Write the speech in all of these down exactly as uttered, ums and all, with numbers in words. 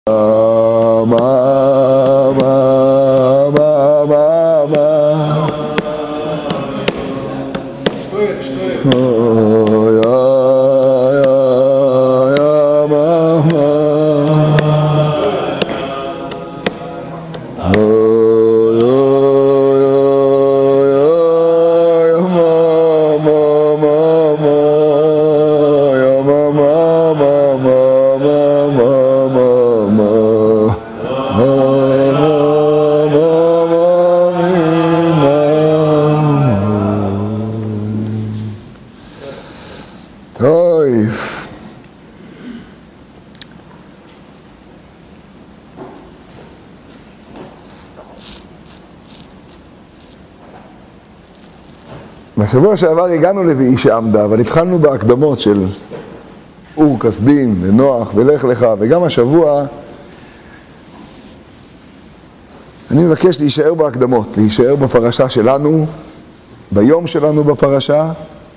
בשבוע שעבר הגענו ל"ויהי שעמדה", אבל התחלנו בהקדמות של אור כסדים ונוח ולך לך, וגם השבוע אני מבקש להישאר בהקדמות, להישאר בפרשה שלנו, ביום שלנו בפרשה,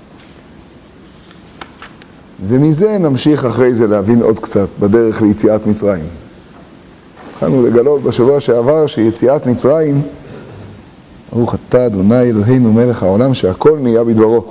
ומזה נמשיך אחרי זה להבין עוד קצת בדרך ליציאת מצרים. התחלנו לגלות בשבוע שעבר שיציאת מצרים, ברוך אתה אדוני אלוהינו מלך העולם, שהכל נהיה בדברו.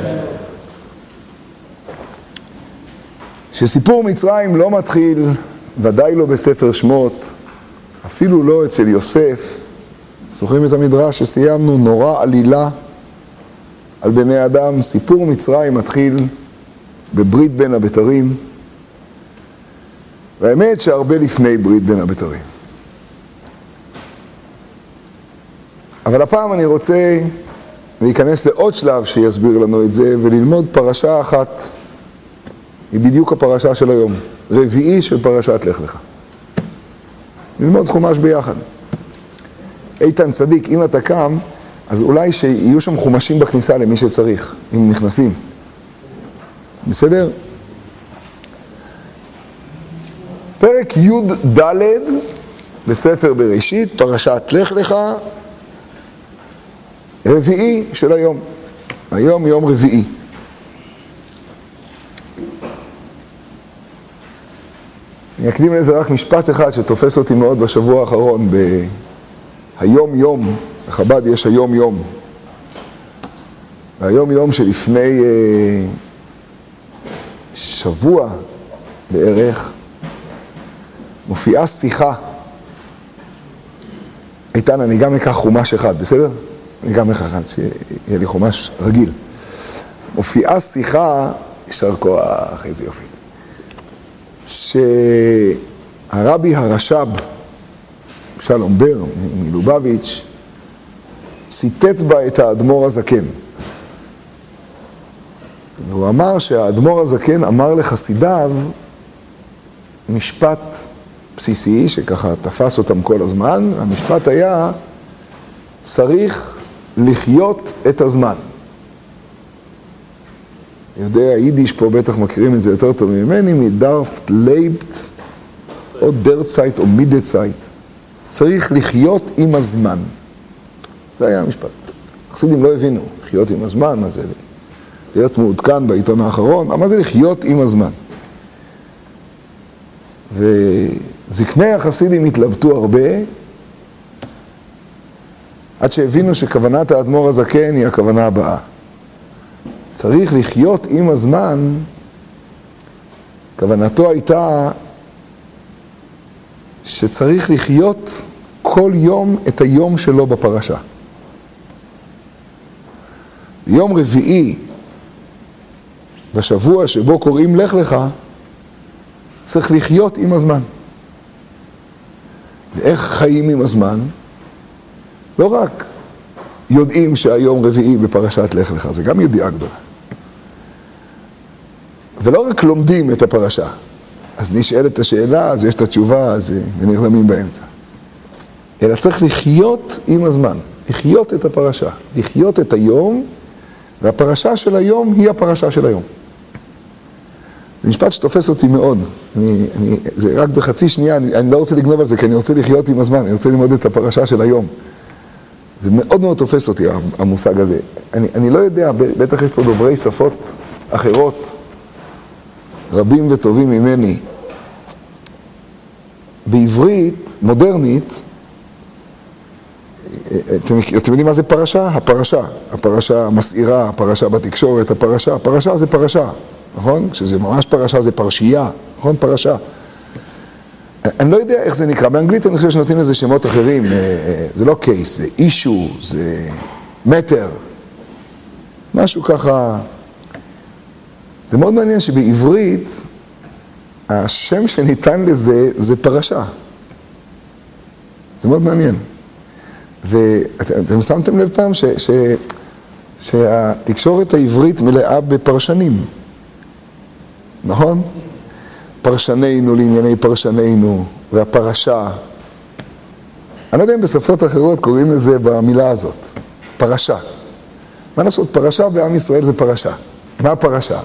שסיפור מצרים לא מתחיל, ודאי לא בספר שמות, אפילו לא אצל יוסף. זוכרים את המדרש שסיימנו, נורא עלילה על בני אדם. סיפור מצרים מתחיל בברית בין הבתרים, והאמת שהרבה לפני ברית בין הבתרים. אבל הפעם אני רוצה להיכנס לעוד שלב שיסביר לנו את זה, וללמוד פרשה אחת, היא בדיוק הפרשה של היום, רביעי של פרשת לך לך. ללמוד חומש ביחד. איתן צדיק, אם אתה קם, אז אולי שיהיו שם חומשים בכניסה למי שצריך, אם נכנסים. בסדר? פרק י' ד' בספר בראשית, פרשת לך לך, רביעי של היום. היום יום רביעי. אני אקדים לזה רק משפט אחד שתופס אותי מאוד בשבוע האחרון, בהיום יום, בחב"ד יש היום יום. והיום יום שלפני אה, שבוע בערך, מופיעה שיחה. איתן, אני גם אקח חומש אחד, בסדר? אני גם אקח אחד, שיהיה לי חומש רגיל. מופיעה שיחה, ישר כוח, איזה יופי. שהרבי הרש"ב, שלום בר, מלובביץ', ציטט בה את האדמו"ר הזקן. והוא אמר שהאדמו"ר הזקן אמר לחסידיו משפט בסיסי, שככה תפס אותם כל הזמן. המשפט היה, צריך לחיות את הזמן. יודע, יידיש פה בטח מכירים את זה יותר טוב ממני, מדרפט לייבט, או דרצייט או מידצייט. צריך לחיות עם הזמן. זה היה המשפט. החסידים לא הבינו, לחיות עם הזמן, מה זה? להיות מעודכן בעיתון האחרון, מה זה לחיות עם הזמן? וזקני החסידים התלבטו הרבה, עד שהבינו שכוונת האדמו"ר הזקן היא הכוונה הבאה. צריך לחיות עם הזמן, כוונתו הייתה שצריך לחיות כל יום את היום שלו בפרשה. יום רביעי, בשבוע שבו קוראים לך לך, צריך לחיות עם הזמן. ואיך חיים עם הזמן? לא רק יודעים שהיום רביעי בפרשת לך לך, זה גם ידיעה גדולה. ולא רק לומדים את הפרשה, אז נשאלת השאלה, אז יש את התשובה, אז נרדמים באמצע. אלא צריך לחיות עם הזמן, לחיות את הפרשה, לחיות את היום, והפרשה של היום היא הפרשה של היום. זה משפט שתופס אותי מאוד. אני, אני, זה רק בחצי שנייה, אני, אני לא רוצה לגנוב על זה, כי אני רוצה לחיות עם הזמן, אני רוצה ללמוד את הפרשה של היום. זה מאוד מאוד תופס אותי, המושג הזה. אני, אני לא יודע, בטח יש פה דוברי שפות אחרות, רבים וטובים ממני. בעברית מודרנית, אתם, אתם יודעים מה זה פרשה? הפרשה. הפרשה מסעירה, הפרשה בתקשורת, הפרשה. הפרשה זה פרשה, נכון? כשזה ממש פרשה זה פרשייה, נכון? פרשה. אני לא יודע איך זה נקרא. באנגלית אני חושב שנותנים לזה שמות אחרים. זה לא קייס, זה אישו, זה מטר. משהו ככה. זה מאוד מעניין שבעברית השם שניתן לזה זה פרשה. זה מאוד מעניין. ואתם שמתם לב פעם ש, ש, שהתקשורת העברית מלאה בפרשנים, נכון? פרשנינו לענייני פרשנינו, והפרשה. אני לא יודע אם בשפות אחרות קוראים לזה במילה הזאת, פרשה. מה לעשות? פרשה בעם ישראל זה פרשה. מה הפרשה?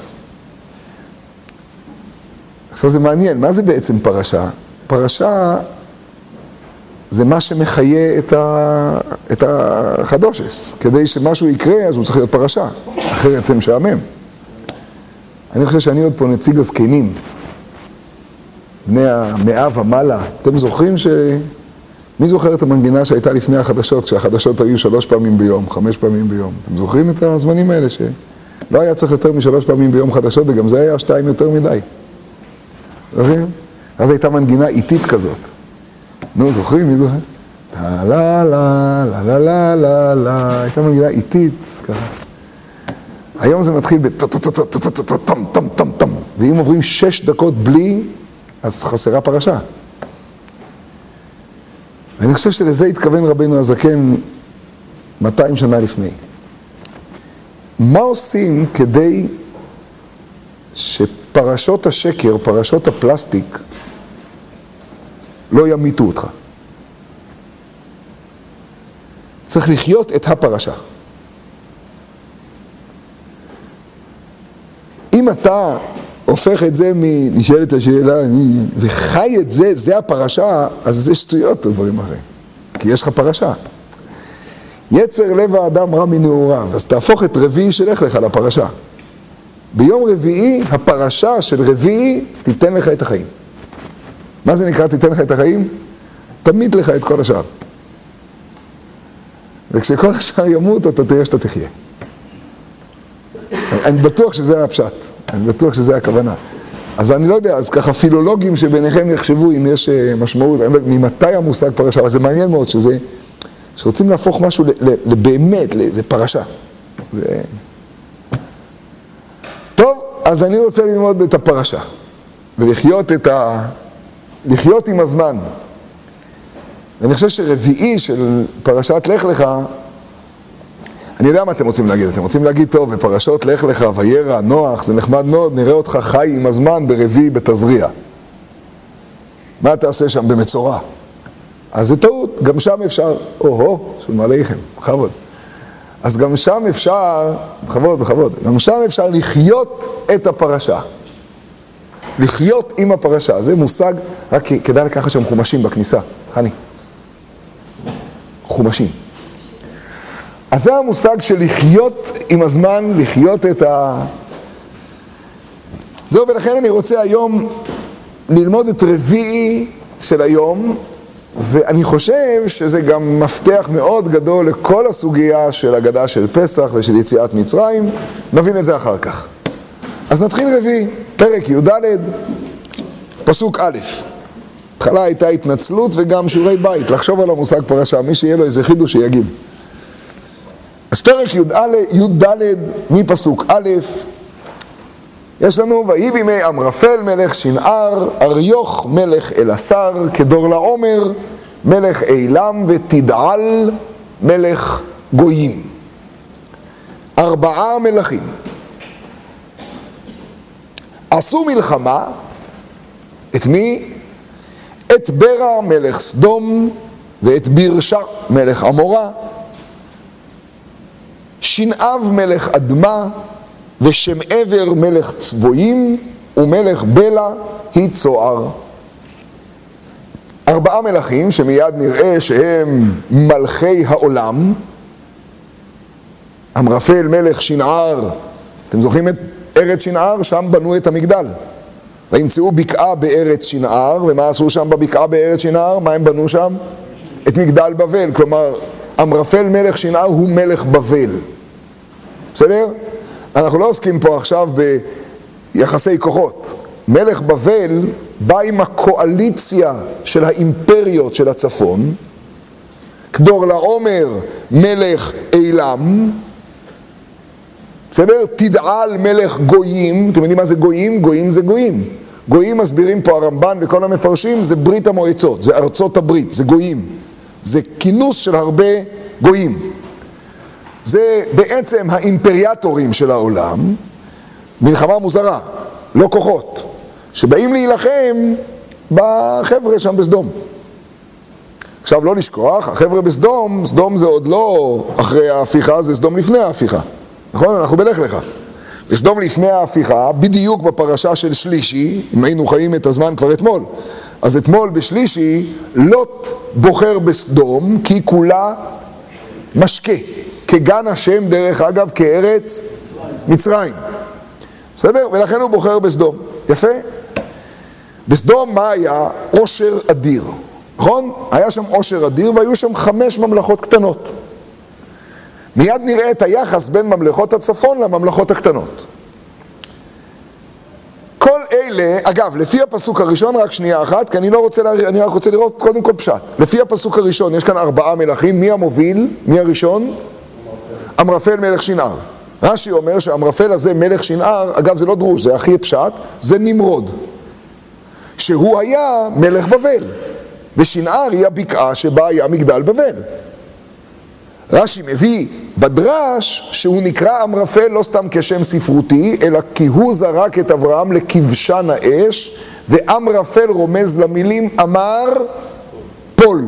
עכשיו זה מעניין, מה זה בעצם פרשה? פרשה זה מה שמחיה את, ה... את החדושס. כדי שמשהו יקרה, אז הוא צריך להיות פרשה. אחרת זה משעמם. אני חושב שאני עוד פה נציג הזקנים. בני המאה ומעלה. אתם זוכרים ש... מי זוכר את המנגינה שהייתה לפני החדשות, כשהחדשות היו שלוש פעמים ביום, חמש פעמים ביום? אתם זוכרים את הזמנים האלה שלא היה צריך יותר משלוש פעמים ביום חדשות, וגם זה היה שתיים יותר מדי. זוכרים? אז הייתה מנגינה איטית כזאת. נו, זוכרים? מי זוכר? לה לה לה לה לה לה לה. הייתה מנגינה איטית ככה. היום זה מתחיל בטם טם טם טם. ואם עוברים שש דקות בלי, אז חסרה פרשה. ואני חושב שלזה התכוון רבינו הזקן מאתיים שנה לפני. מה עושים כדי שפרשות השקר, פרשות הפלסטיק, לא ימיתו אותך? צריך לחיות את הפרשה. אם אתה הופך את זה מנשאלת השאלה וחי את זה, זה הפרשה, אז זה שטויות או דברים אחרים. כי יש לך פרשה. יצר לב האדם רע מנעוריו, אז תהפוך את רביעי שלך לך לפרשה. ביום רביעי, הפרשה של רביעי תיתן לך את החיים. מה זה נקרא תיתן לך את החיים? תמיד לך את כל השאר. וכשכל השאר ימות, אתה תראה שאתה תחיה. אני בטוח שזה הפשט. אני בטוח שזה הכוונה. אז אני לא יודע, אז ככה פילולוגים שביניכם יחשבו אם יש משמעות, ממתי המושג פרשה, אבל זה מעניין מאוד שזה, שרוצים להפוך משהו לבאמת, לאיזה פרשה. זה... טוב, אז אני רוצה ללמוד את הפרשה, ולחיות את ה... לחיות עם הזמן. ואני חושב שרביעי של פרשת לך לך, אני יודע מה אתם רוצים להגיד, אתם רוצים להגיד טוב, בפרשות לך לך, וירא, נוח, זה נחמד מאוד, נראה אותך חי עם הזמן ברביעי בתזריע. מה תעשה שם במצורע? אז זה טעות, גם שם אפשר, או-הו, של מעליכם, בכבוד. אז גם שם אפשר, בכבוד, בכבוד, גם שם אפשר לחיות את הפרשה. לחיות עם הפרשה, זה מושג, רק כדאי לקחת שם חומשים בכניסה, חני. חומשים. אז זה המושג של לחיות עם הזמן, לחיות את ה... זהו, ולכן אני רוצה היום ללמוד את רביעי של היום, ואני חושב שזה גם מפתח מאוד גדול לכל הסוגיה של הגדה של פסח ושל יציאת מצרים. נבין את זה אחר כך. אז נתחיל רביעי, פרק י"ד, פסוק א'. התחלה הייתה התנצלות וגם שיעורי בית, לחשוב על המושג פרשה, מי שיהיה לו איזה חידוש שיגיד. אז פרק י"ד מפסוק א', יש לנו, ויהי בימי אמרפל מלך שנער, אריוך מלך אלעשר, כדור לעומר, מלך אילם, ותדעל מלך גויים. ארבעה מלכים. עשו מלחמה, את מי? את ברע מלך סדום, ואת בירשה מלך עמורה, שנעב מלך אדמה, ושם עבר מלך צבויים, ומלך בלה היא צוער. ארבעה מלכים שמיד נראה שהם מלכי העולם. אמרפל מלך שנער, אתם זוכרים את ארץ שנער? שם בנו את המגדל. וימצאו בקעה בארץ שנער, ומה עשו שם בבקעה בארץ שנער? מה הם בנו שם? את מגדל בבל, כלומר, אמרפל מלך שנער הוא מלך בבל. בסדר? אנחנו לא עוסקים פה עכשיו ביחסי כוחות. מלך בבל בא עם הקואליציה של האימפריות של הצפון, כדור לעומר מלך אילם, בסדר? תדעל מלך גויים. אתם יודעים מה זה גויים? גויים זה גויים. גויים מסבירים פה הרמב"ן וכל המפרשים, זה ברית המועצות, זה ארצות הברית, זה גויים. זה כינוס של הרבה גויים. זה בעצם האימפריאטורים של העולם, מלחמה מוזרה, לא כוחות, שבאים להילחם בחבר'ה שם בסדום. עכשיו לא לשכוח, החבר'ה בסדום, סדום זה עוד לא אחרי ההפיכה, זה סדום לפני ההפיכה. נכון? אנחנו בלך לך. בסדום לפני ההפיכה, בדיוק בפרשה של שלישי, אם היינו חיים את הזמן כבר אתמול, אז אתמול בשלישי, לוט בוחר בסדום, כי כולה משקה, כגן השם דרך אגב, כארץ מצרים. בסדר? ולכן הוא בוחר בסדום. יפה? בסדום מה היה? עושר אדיר. נכון? היה שם עושר אדיר והיו שם חמש ממלכות קטנות. מיד נראה את היחס בין ממלכות הצפון לממלכות הקטנות. כל אלה, אגב, לפי הפסוק הראשון, רק שנייה אחת, כי אני לא רוצה, אני רק רוצה לראות קודם כל פשט. לפי הפסוק הראשון, יש כאן ארבעה מלכים, מי המוביל? מי הראשון? אמרפל מלך שנער. רש"י אומר שהאמרפל הזה מלך שנער, אגב זה לא דרוש, זה הכי פשט, זה נמרוד. שהוא היה מלך בבל, ושנער היא הבקעה שבה היה מגדל בבל. רש"י מביא בדרש שהוא נקרא אמרפל לא סתם כשם ספרותי, אלא כי הוא זרק את אברהם לכבשן האש, ואמרפל רומז למילים אמר פול.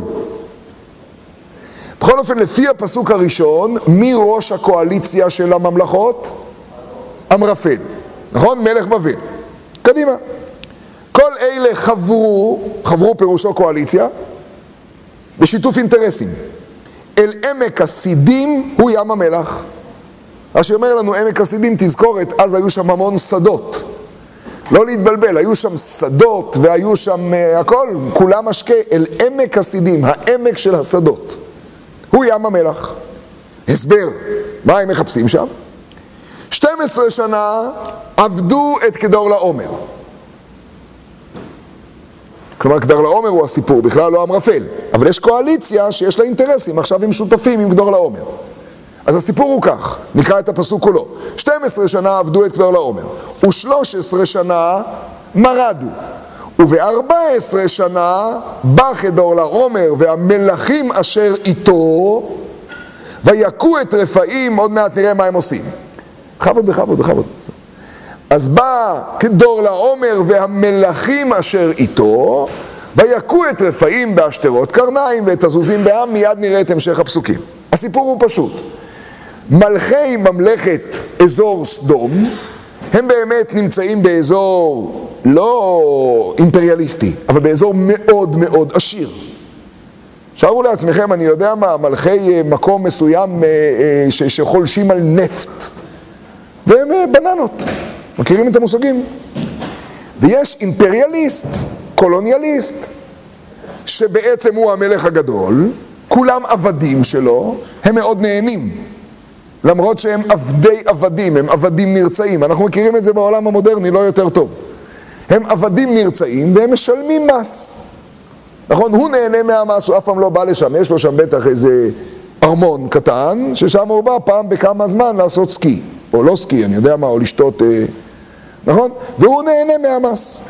בכל אופן, לפי הפסוק הראשון, מי ראש הקואליציה של הממלכות? אמרפל. נכון? מלך בבל. קדימה. כל אלה חברו, חברו פירושו קואליציה, בשיתוף אינטרסים. אל עמק הסידים הוא ים המלח. מה שאומר לנו עמק הסידים, תזכורת, אז היו שם המון שדות. לא להתבלבל, היו שם שדות והיו שם uh, הכל, כולם משקה, אל עמק הסידים, העמק של השדות. הוא ים המלח. הסבר, מה הם מחפשים שם? שתים עשרה שנה עבדו את כדור לעומר. כלומר, כדור לעומר הוא הסיפור, בכלל לא אמרפל. אבל יש קואליציה שיש לה אינטרסים, עכשיו הם שותפים עם כדור לעומר. אז הסיפור הוא כך, נקרא את הפסוק כולו. שתים עשרה שנה עבדו את כדור לעומר, ו-שלוש עשרה שנה מרדו. וב-ארבע עשרה שנה בא כדור לעומר והמלכים אשר איתו, ויקו את רפאים, עוד מעט נראה מה הם עושים. בכבוד, בכבוד, בכבוד. אז בא כדור לעומר והמלכים אשר איתו, ויקו את רפאים באשתרות קרניים ואת הזוזים בעם, מיד נראה את המשך הפסוקים. הסיפור הוא פשוט. מלכי ממלכת אזור סדום, הם באמת נמצאים באזור לא אימפריאליסטי, אבל באזור מאוד מאוד עשיר. שערו לעצמכם, אני יודע מה, מלכי מקום מסוים ש- שחולשים על נפט, והם בננות. מכירים את המושגים? ויש אימפריאליסט, קולוניאליסט, שבעצם הוא המלך הגדול, כולם עבדים שלו, הם מאוד נהנים. למרות שהם עבדי עבדים, הם עבדים נרצאים. אנחנו מכירים את זה בעולם המודרני, לא יותר טוב. הם עבדים נרצאים והם משלמים מס. נכון? הוא נהנה מהמס, הוא אף פעם לא בא לשם, יש לו שם בטח איזה ארמון קטן, ששם הוא בא פעם בכמה זמן לעשות סקי. או לא סקי, אני יודע מה, או לשתות, אה, נכון? והוא נהנה מהמס.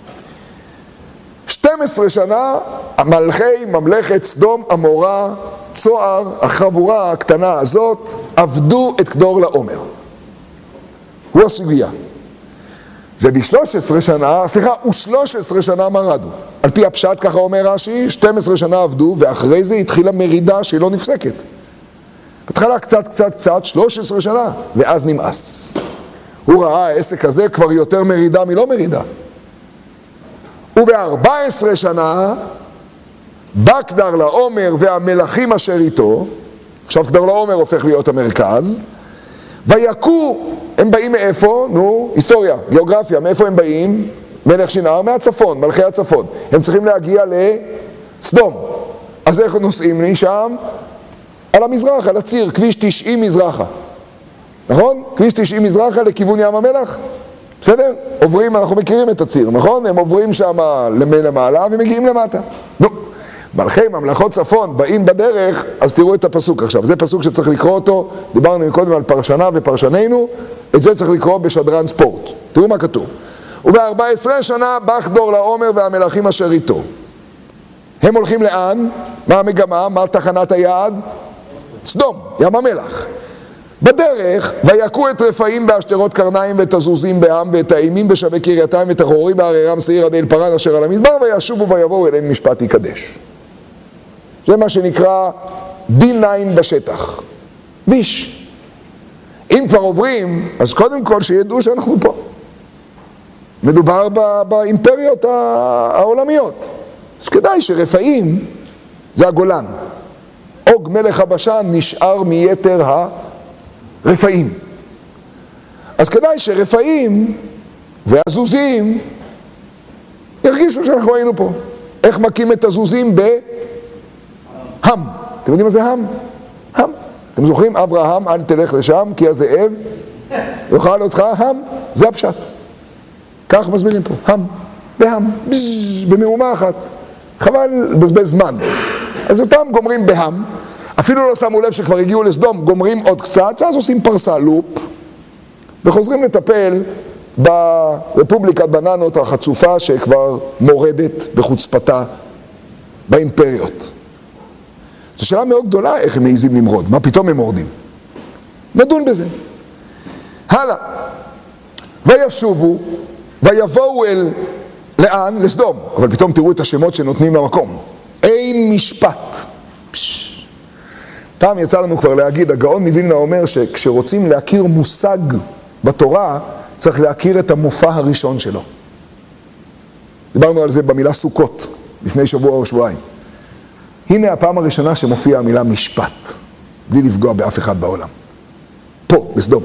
שתים עשרה שנה, מלכי ממלכת סדום, עמורה, צוער, החבורה הקטנה הזאת, עבדו את כדור לעומר. הוא הסוגיה. וב-שלוש עשרה שנה, סליחה, ו-שלוש עשרה שנה מרדו. על פי הפשט, ככה אומר רש"י, שתים עשרה שנה עבדו, ואחרי זה התחילה מרידה שהיא לא נפסקת. התחלה קצת, קצת, קצת, שלוש עשרה שנה, ואז נמאס. הוא ראה העסק הזה כבר יותר מרידה מלא מרידה. וב-ארבע עשרה שנה, בא כדר לעומר והמלכים אשר איתו, עכשיו כדר לעומר הופך להיות המרכז, ויקו, הם באים מאיפה? נו, היסטוריה, גיאוגרפיה, מאיפה הם באים? מלך שנער מהצפון, מלכי הצפון. הם צריכים להגיע לסדום. אז איך נוסעים לי שם? על המזרח, על הציר, כביש תשעים מזרחה. נכון? כביש תשעים מזרחה לכיוון ים המלח. בסדר? עוברים, אנחנו מכירים את הציר, נכון? הם עוברים שם למעלה ומגיעים למטה. נו, מלכי ממלכות צפון באים בדרך, אז תראו את הפסוק עכשיו. זה פסוק שצריך לקרוא אותו, דיברנו קודם על פרשנה ופרשנינו, את זה צריך לקרוא בשדרן ספורט. תראו מה כתוב. וב-ארבע עשרה שנה בח דור לעומר והמלכים אשר איתו. הם הולכים לאן? מה המגמה? מה תחנת היעד? סדום, ים המלח. בדרך, ויכו את רפאים באשתרות קרניים ואת הזוזים בעם ואת האימים בשבי קרייתיים ואת החורי בערירם שעיר עד אל פרן אשר על המדבר וישובו ויבואו אליהם משפט יקדש. זה מה שנקרא די תשע בשטח. ויש. אם כבר עוברים, אז קודם כל שידעו שאנחנו פה. מדובר באימפריות העולמיות. אז כדאי שרפאים זה הגולן. אוג מלך הבשן נשאר מיתר הרפאים. אז כדאי שרפאים והזוזים ירגישו שאנחנו היינו פה. איך מקים את הזוזים? בהם. אתם יודעים מה זה הם? הם. אתם זוכרים? אברהם, אל תלך לשם כי הזאב יאכל אותך. הם. זה הפשט. כך מסבירים פה. הם. בהם. במאומה אחת. חבל בזבז זמן. אז אותם גומרים בהם. אפילו לא שמו לב שכבר הגיעו לסדום, גומרים עוד קצת, ואז עושים פרסה, לופ, וחוזרים לטפל ברפובליקת בננות החצופה שכבר מורדת בחוצפתה באימפריות. זו שאלה מאוד גדולה איך הם מעיזים למרוד, מה פתאום הם מורדים? נדון בזה. הלאה. וישובו, ויבואו אל לאן? לסדום. אבל פתאום תראו את השמות שנותנים למקום. אין משפט. פעם יצא לנו כבר להגיד, הגאון מווילנה אומר שכשרוצים להכיר מושג בתורה, צריך להכיר את המופע הראשון שלו. דיברנו על זה במילה סוכות, לפני שבוע או שבועיים. הנה הפעם הראשונה שמופיעה המילה משפט, בלי לפגוע באף אחד בעולם. פה, בסדום.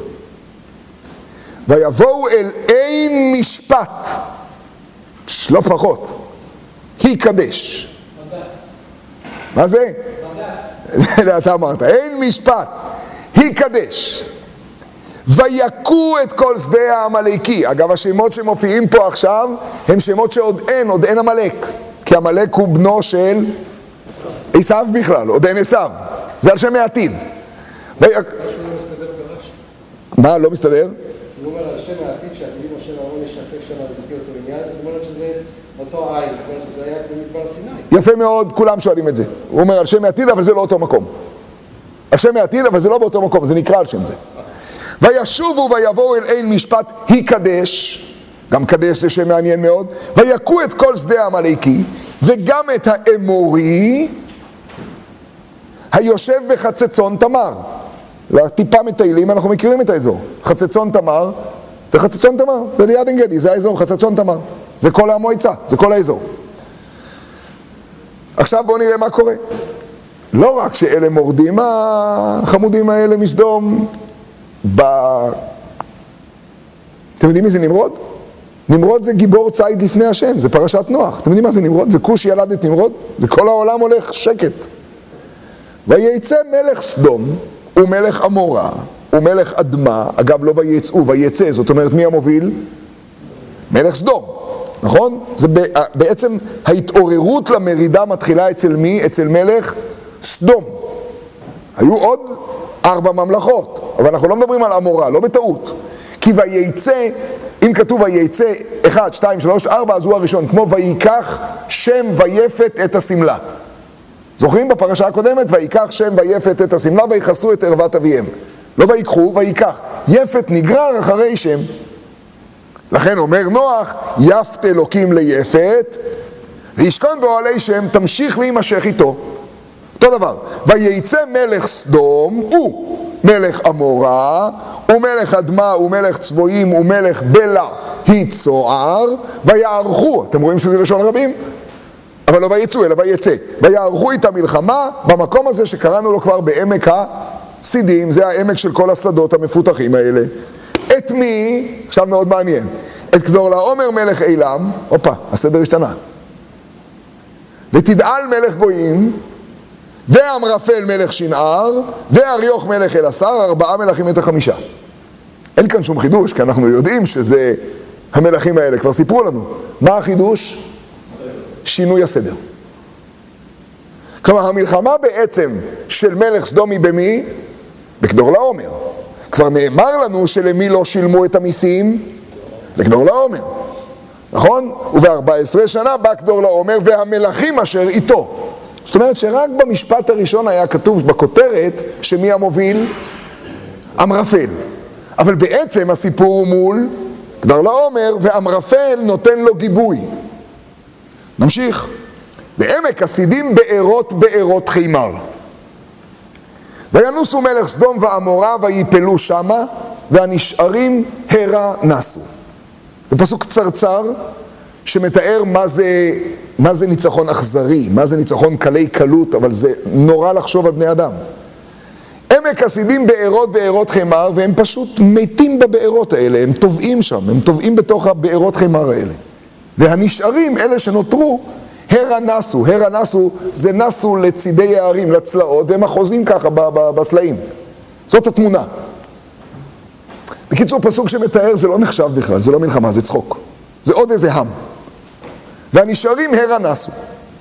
ויבואו אל אין משפט, לא פחות, יקדש. מה זה? אתה אמרת, אין משפט, יקדש. ויכו את כל שדה העמלקי. אגב, השמות שמופיעים פה עכשיו הם שמות שעוד אין, עוד אין עמלק. כי עמלק הוא בנו של עשיו בכלל, עוד אין עשיו. זה על שם העתיד. משהו לא מסתדר ברש"י. מה, לא מסתדר? הוא אומר על שם העתיד שהתמידים אשר אהרון ישפק שם להזכיר אותו עניין, זאת אומרת שזה אותו עין, זאת אומרת שזה היה במדבר סיני. יפה מאוד, כולם שואלים את זה. הוא אומר על שם העתיד, אבל זה לא אותו מקום. על שם העתיד, אבל זה לא באותו מקום, זה נקרא על שם זה. וישובו ויבואו אל אין משפט יקדש, גם קדש זה שם מעניין מאוד, ויכו את כל שדה העמלקי, וגם את האמורי, היושב בחצצון תמר. לטיפה מטיילים, אנחנו מכירים את האזור. חצצון תמר, זה חצצון תמר, זה ליד עין גדי, זה האזור, חצצון תמר. זה כל המועצה, זה כל האזור. עכשיו בואו נראה מה קורה. לא רק שאלה מורדים החמודים האלה מסדום, ב... אתם יודעים מי זה נמרוד? נמרוד זה גיבור ציד לפני השם, זה פרשת נוח. אתם יודעים מה זה נמרוד? וכוש ילד את נמרוד, וכל העולם הולך שקט. ויצא מלך סדום, ומלך עמורה, ומלך אדמה, אגב לא ויצאו, ויצא, זאת אומרת מי המוביל? מלך סדום, נכון? זה בעצם ההתעוררות למרידה מתחילה אצל מי? אצל מלך סדום. היו עוד ארבע ממלכות, אבל אנחנו לא מדברים על עמורה, לא בטעות. כי ויצא, אם כתוב ויצא אחד, שתיים, שלוש, ארבע, אז הוא הראשון, כמו ויקח שם ויפת את הסמלה. זוכרים בפרשה הקודמת? ויקח שם ויפת את הסמלה ויחסו את ערוות אביהם. לא ויקחו, ויקח. יפת נגרר אחרי שם. לכן אומר נוח, יפת אלוקים ליפת, וישכון באוהלי שם, תמשיך להימשך איתו. אותו דבר. ויצא מלך סדום, הוא מלך עמורה, ומלך אדמה, ומלך צבועים, ומלך בלה, היא צוער, ויערכו. אתם רואים שזה לשון רבים? אבל לא ויצאו, אלא ויצא. ויערכו את המלחמה במקום הזה שקראנו לו כבר בעמק הסידים, זה העמק של כל השדות המפותחים האלה. את מי, עכשיו מאוד מעניין, את כדורלעומר מלך אילם, הופה, הסדר השתנה. ותדעל מלך גויים, ואמרפל מלך שנער, ואריוך מלך אלעשר, ארבעה מלכים את החמישה. אין כאן שום חידוש, כי אנחנו יודעים שזה המלכים האלה, כבר סיפרו לנו. מה החידוש? שינוי הסדר. כלומר, המלחמה בעצם של מלך סדומי במי? בכדורלעומר. כבר נאמר לנו שלמי לא שילמו את המיסים? לכדורלעומר. נכון? וב-ארבע עשרה שנה בא כדורלעומר והמלכים אשר איתו. זאת אומרת שרק במשפט הראשון היה כתוב בכותרת שמי המוביל? אמרפל. אבל בעצם הסיפור הוא מול כדורלעומר, ואמרפל נותן לו גיבוי. נמשיך. בעמק הסידים בארות בארות חימר. וינוסו מלך סדום ועמורה ויפלו שמה, והנשארים הרה נסו. זה פסוק קצרצר שמתאר מה זה, מה זה ניצחון אכזרי, מה זה ניצחון קלי קלות, אבל זה נורא לחשוב על בני אדם. עמק הסידים בארות בארות חימר, והם פשוט מתים בבארות האלה, הם טובעים שם, הם טובעים בתוך הבארות חימר האלה. והנשארים, אלה שנותרו, הרה נסו. הרה נסו זה נסו לצידי הערים, לצלעות, והם אחוזים ככה בסלעים. זאת התמונה. בקיצור, פסוק שמתאר זה לא נחשב בכלל, זה לא מלחמה, זה צחוק. זה עוד איזה עם. והנשארים הרה נסו.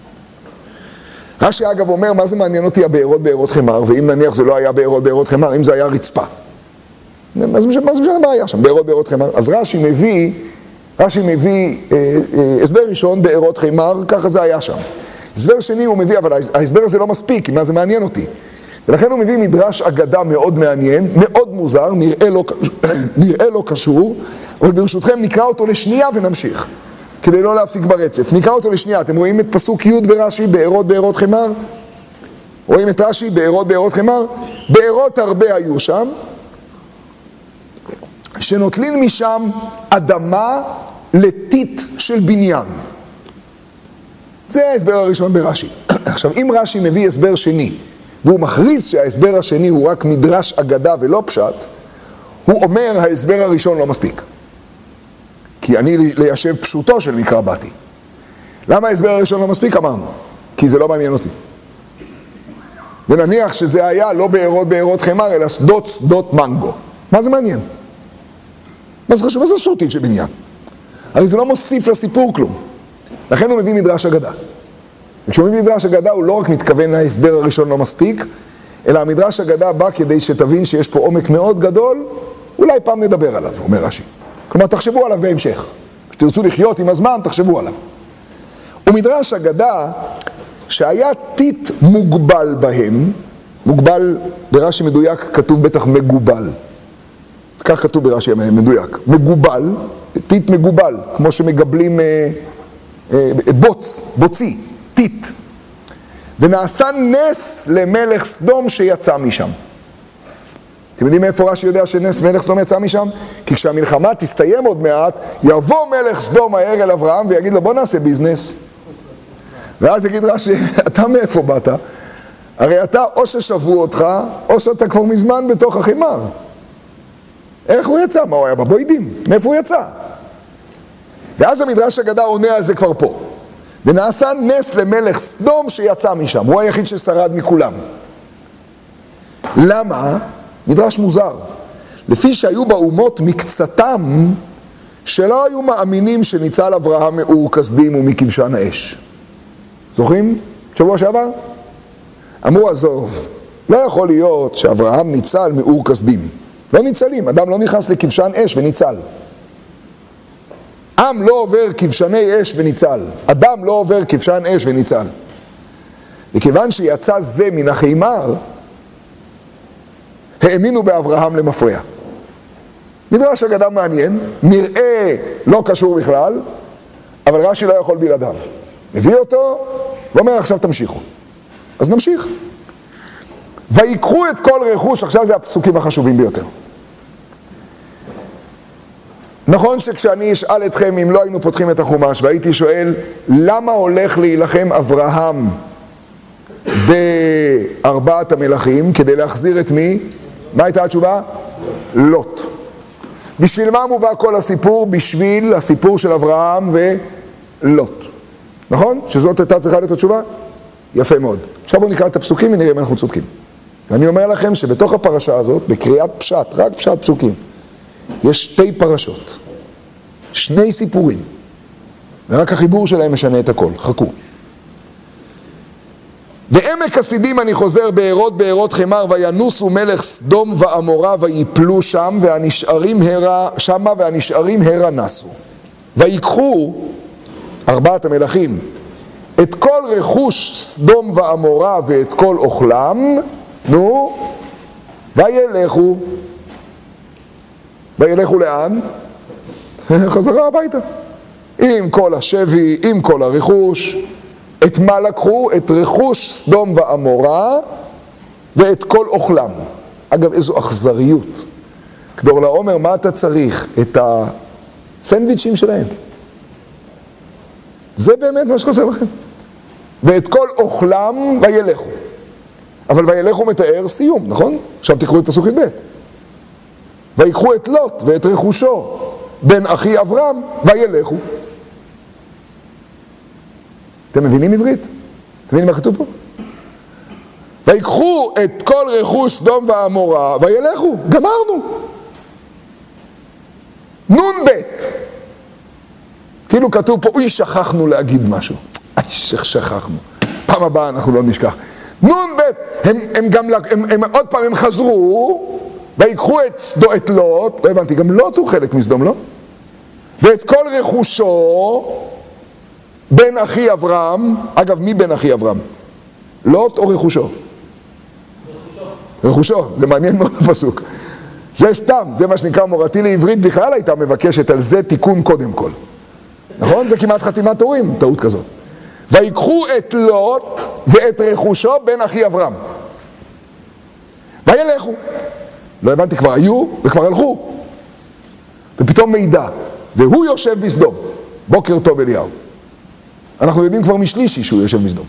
רש"י אגב אומר, מה זה מעניין אותי הבארות בארות חמר, ואם נניח זה לא היה בארות בארות חמר, אם זה היה רצפה. מה זה משנה מה היה שם, בארות בארות חמר? אז רש"י מביא, רש"י מביא אה, אה, הסבר ראשון בארות חמר, ככה זה היה שם. הסבר שני הוא מביא, אבל ההסבר הזה לא מספיק, מה זה מעניין אותי. ולכן הוא מביא מדרש אגדה מאוד מעניין, מאוד מוזר, נראה לו, נראה לו קשור, אבל ברשותכם נקרא אותו לשנייה ונמשיך, כדי לא להפסיק ברצף. נקרא אותו לשנייה. אתם רואים את פסוק י' ברש"י, בארות בארות חמר? רואים את רש"י, בארות בארות חמר? בארות הרבה היו שם, שנוטלין משם אדמה לטיט של בניין. זה ההסבר הראשון ברש"י. עכשיו, אם רש"י מביא הסבר שני, והוא מכריז שההסבר השני הוא רק מדרש אגדה ולא פשט, הוא אומר ההסבר הראשון לא מספיק. כי אני ליישב פשוטו של מקרא באתי. למה ההסבר הראשון לא מספיק? אמרנו. כי זה לא מעניין אותי. ונניח שזה היה לא בארות בארות חמר, אלא שדות שדות מנגו. מה זה מעניין? מה זה חשוב? מה זה סוטית של בניין? הרי זה לא מוסיף לסיפור כלום. לכן הוא מביא מדרש אגדה. וכשהוא מביא מדרש אגדה הוא לא רק מתכוון להסבר הראשון לא מספיק, אלא המדרש אגדה בא כדי שתבין שיש פה עומק מאוד גדול, אולי פעם נדבר עליו, אומר רש"י. כלומר, תחשבו עליו בהמשך. כשתרצו לחיות עם הזמן, תחשבו עליו. ומדרש אגדה שהיה טיט מוגבל בהם, מוגבל ברש"י מדויק, כתוב בטח מגובל. כך כתוב ברש"י מדויק. מגובל, טיט מגובל, כמו שמגבלים אה, אה, בוץ, בוצי, טיט. ונעשה נס למלך סדום שיצא משם. אתם יודעים מאיפה רש"י יודע שנס מלך סדום יצא משם? כי כשהמלחמה תסתיים עוד מעט, יבוא מלך סדום מהר אל אברהם ויגיד לו בוא נעשה ביזנס. ואז יגיד רש"י, אתה מאיפה באת? הרי אתה או ששבו אותך, או שאתה כבר מזמן בתוך החימר. איך הוא יצא? מה הוא היה בבוידים? מאיפה הוא יצא? ואז המדרש אגדה עונה על זה כבר פה. ונעשה נס למלך סדום שיצא משם. הוא היחיד ששרד מכולם. למה? מדרש מוזר. לפי שהיו באומות מקצתם שלא היו מאמינים שניצל אברהם מאור כסדים ומכבשן האש. זוכרים? שבוע שעבר? אמרו עזוב, לא יכול להיות שאברהם ניצל מאור כסדים. לא ניצלים, אדם לא נכנס לכבשן אש וניצל. עם לא עובר כבשני אש וניצל. אדם לא עובר כבשן אש וניצל. וכיוון שיצא זה מן החימר, האמינו באברהם למפרע. מדרש אגדה מעניין, נראה לא קשור בכלל, אבל רש"י לא יכול בלעדיו. מביא אותו ואומר עכשיו תמשיכו. אז נמשיך. ויקחו את כל רכוש, עכשיו זה הפסוקים החשובים ביותר. נכון שכשאני אשאל אתכם אם לא היינו פותחים את החומש והייתי שואל למה הולך להילחם אברהם בארבעת המלכים כדי להחזיר את מי? מה הייתה התשובה? לוט. בשביל מה מובא כל הסיפור? בשביל הסיפור של אברהם ולוט. נכון? שזאת הייתה צריכה להיות התשובה? יפה מאוד. עכשיו בואו נקרא את הפסוקים ונראה אם אנחנו צודקים. ואני אומר לכם שבתוך הפרשה הזאת, בקריאת פשט, רק פשט פסוקים, יש שתי פרשות, שני סיפורים, ורק החיבור שלהם משנה את הכל. חכו. ועמק הסידים אני חוזר בארות בארות חמר, וינוסו מלך סדום ועמורה ויפלו שם, והנשארים הרה שמה והנשארים הרה נסו. ויקחו ארבעת המלכים את כל רכוש סדום ועמורה ואת כל אוכלם, נו, וילכו. וילכו לאן? חזרה הביתה. עם כל השבי, עם כל הרכוש. את מה לקחו? את רכוש סדום ועמורה ואת כל אוכלם. אגב, איזו אכזריות. כדור לעומר, מה אתה צריך? את הסנדוויצ'ים שלהם. זה באמת מה שחסר לכם. ואת כל אוכלם וילכו. אבל וילכו מתאר סיום, נכון? עכשיו תקראו את פסוק ב'. ויקחו את לוט ואת רכושו בן אחי אברהם וילכו. אתם מבינים עברית? אתם מבינים מה כתוב פה? ויקחו את כל רכוש סדום ועמורה וילכו. גמרנו. נון בית. כאילו כתוב פה, אוי, שכחנו להגיד משהו. אוי, שכחנו. פעם הבאה אנחנו לא נשכח. נון בית. הם, הם גם, הם, הם, עוד פעם הם חזרו, ויקחו את, סדו, את לוט, לא הבנתי, גם לוט הוא חלק מסדום, לא? ואת כל רכושו, בן אחי אברהם, אגב, מי בן אחי אברהם? לוט או רכושו? רכושו. רכושו, זה מעניין מאוד הפסוק. זה סתם, זה מה שנקרא מורתי לעברית, בכלל הייתה מבקשת על זה תיקון קודם כל. נכון? זה כמעט חתימת הורים, טעות כזאת. ויקחו את לוט ואת רכושו בן אחי אברהם. וילכו. לא הבנתי, כבר היו וכבר הלכו. ופתאום מידע, והוא יושב בסדום. בוקר טוב אליהו. אנחנו יודעים כבר משלישי שהוא יושב בסדום.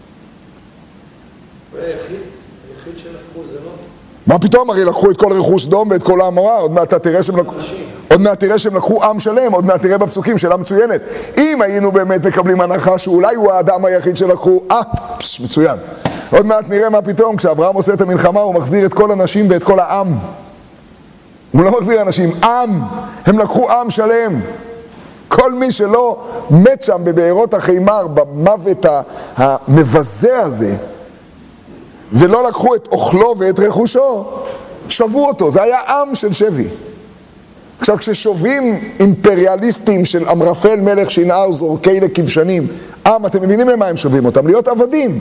היחיד, היחיד שלקחו זה לוט. מה פתאום? הרי לקחו את כל רכוש סדום ואת כל העמורה, עוד מעט תראה שהם לקחו, עוד מעט תראה שהם לקחו עם שלם, עוד מעט תראה בפסוקים, שאלה מצוינת. אם היינו באמת מקבלים הנחה שאולי הוא האדם היחיד שלקחו, אה, פש, מצוין. עוד מעט נראה מה פתאום, כשאברהם עושה את המלחמה הוא מחזיר את כל הנשים ואת כל העם. הוא לא מחזיר אנשים, עם, הם לקחו עם שלם. כל מי שלא מת שם בבארות החימר, במוות המבזה הזה, ולא לקחו את אוכלו ואת רכושו, שבו אותו, זה היה עם של שבי. עכשיו כששובים אימפריאליסטים של אמרפל מלך שנער זורקי לכבשנים, עם, אתם מבינים למה הם שובים אותם? להיות עבדים.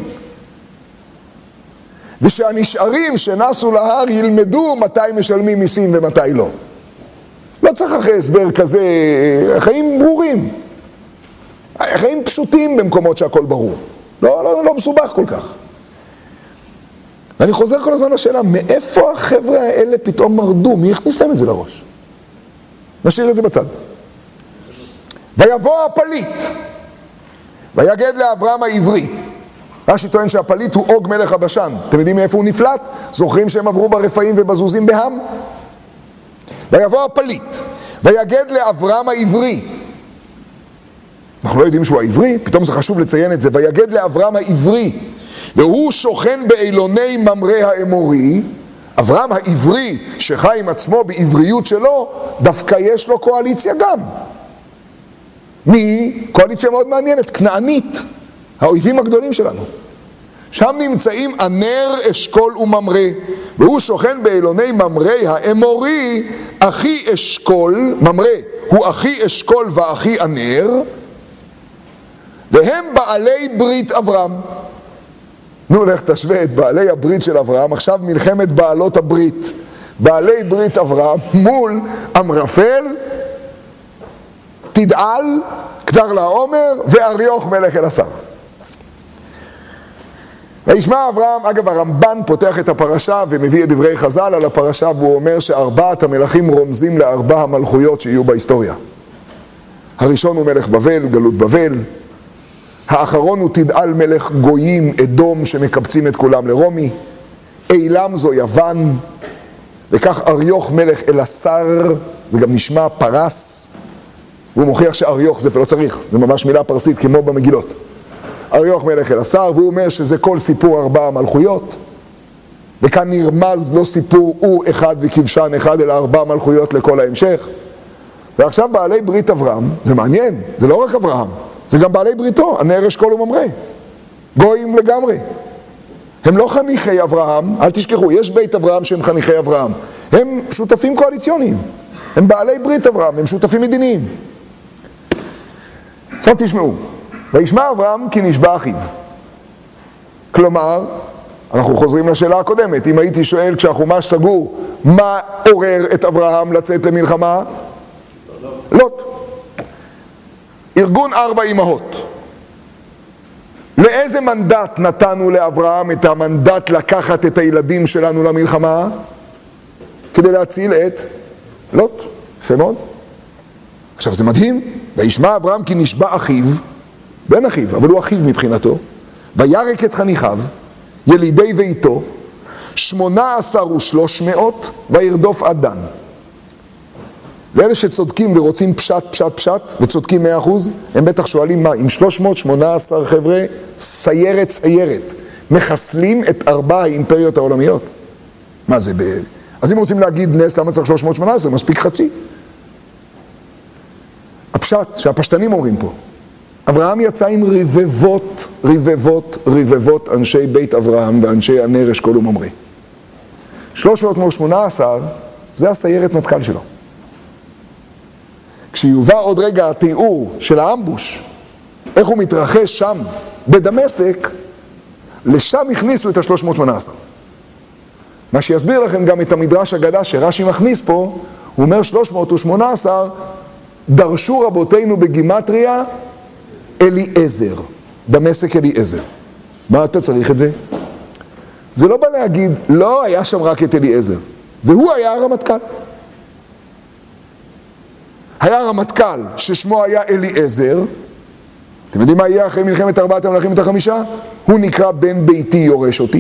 ושהנשארים שנסו להר ילמדו מתי משלמים מיסים ומתי לא. לא צריך אחרי הסבר כזה, החיים ברורים. החיים פשוטים במקומות שהכל ברור. לא, לא, לא מסובך כל כך. ואני חוזר כל הזמן לשאלה, מאיפה החבר'ה האלה פתאום מרדו? מי הכניס להם את זה לראש? נשאיר את זה בצד. ויבוא הפליט, ויגד לאברהם העברי. רש"י טוען שהפליט הוא אוג מלך הבשן. אתם יודעים מאיפה הוא נפלט? זוכרים שהם עברו ברפאים ובזוזים בהם? ויבוא הפליט, ויגד לאברהם העברי. אנחנו לא יודעים שהוא העברי, פתאום זה חשוב לציין את זה. ויגד לאברהם העברי, והוא שוכן באילוני ממרא האמורי. אברהם העברי שחי עם עצמו בעבריות שלו, דווקא יש לו קואליציה גם. מי? קואליציה מאוד מעניינת, כנענית, האויבים הגדולים שלנו. שם נמצאים ענר, אשכול וממרא, והוא שוכן באילוני ממרא האמורי. אחי אשכול, ממרא, הוא אחי אשכול ואחי ענר, והם בעלי ברית אברהם. נו, לך תשווה את בעלי הברית של אברהם, עכשיו מלחמת בעלות הברית. בעלי ברית אברהם מול אמרפל, תדעל, כדר לעומר ואריוך מלך אלעשר. וישמע אברהם, אגב הרמב"ן פותח את הפרשה ומביא את דברי חז"ל על הפרשה, והוא אומר שארבעת המלכים רומזים לארבע המלכויות שיהיו בהיסטוריה. הראשון הוא מלך בבל, גלות בבל. האחרון הוא תדעל מלך גויים, אדום, שמקבצים את כולם לרומי. אילם זו יוון, וכך אריוך מלך אלעשר זה גם נשמע פרס, והוא מוכיח שאריוך זה לא צריך, זה ממש מילה פרסית כמו במגילות. אריוך מלך אל השר, והוא אומר שזה כל סיפור ארבע מלכויות, וכאן נרמז לא סיפור הוא אחד וכבשן אחד, אלא ארבע מלכויות לכל ההמשך. ועכשיו בעלי ברית אברהם, זה מעניין, זה לא רק אברהם, זה גם בעלי בריתו, הנר אשכול וממרא, גויים לגמרי. הם לא חניכי אברהם, אל תשכחו, יש בית אברהם שהם חניכי אברהם, הם שותפים קואליציוניים, הם בעלי ברית אברהם, הם שותפים מדיניים. עכשיו תשמעו, וישמע אברהם כי נשבע אחיו. כלומר, אנחנו חוזרים לשאלה הקודמת, אם הייתי שואל כשהחומש סגור, מה עורר את אברהם לצאת למלחמה? לוט. ארגון ארבע אמהות. לאיזה מנדט נתנו לאברהם את המנדט לקחת את הילדים שלנו למלחמה? כדי להציל את לוט. יפה מאוד. עכשיו זה מדהים, וישמע אברהם כי נשבע אחיו, בן אחיו, אבל הוא אחיו מבחינתו, וירק את חניכיו, ילידי ביתו, שמונה עשר ושלוש מאות, וירדוף עד דן. ואלה שצודקים ורוצים פשט, פשט, פשט, וצודקים מאה אחוז, הם בטח שואלים מה, עם שלוש מאות שמונה עשרה חבר'ה, סיירת, סיירת, מחסלים את ארבע האימפריות העולמיות. מה זה ב... אז אם רוצים להגיד נס, למה צריך שלוש מאות שמונה עשרה? מספיק חצי. הפשט, שהפשטנים אומרים פה. אברהם יצא עם רבבות, רבבות, רבבות אנשי בית אברהם ואנשי הנר אשכול וממרא. שלוש מאות שמונה עשרה, זה הסיירת מטכ"ל שלו. כשיובא עוד רגע התיאור של האמבוש, איך הוא מתרחש שם בדמשק, לשם הכניסו את ה-שלוש מאות שמונה עשרה. מה שיסביר לכם גם את המדרש אגדה שרש"י מכניס פה, הוא אומר שלוש מאות שמונה עשרה, דרשו רבותינו בגימטריה אליעזר, דמשק אליעזר. מה אתה צריך את זה? זה לא בא להגיד, לא היה שם רק את אליעזר, והוא היה הרמטכ"ל. היה רמטכ"ל ששמו היה אליעזר, אתם יודעים מה יהיה אחרי מלחמת ארבעת המלכים את החמישה? הוא נקרא בן ביתי יורש אותי.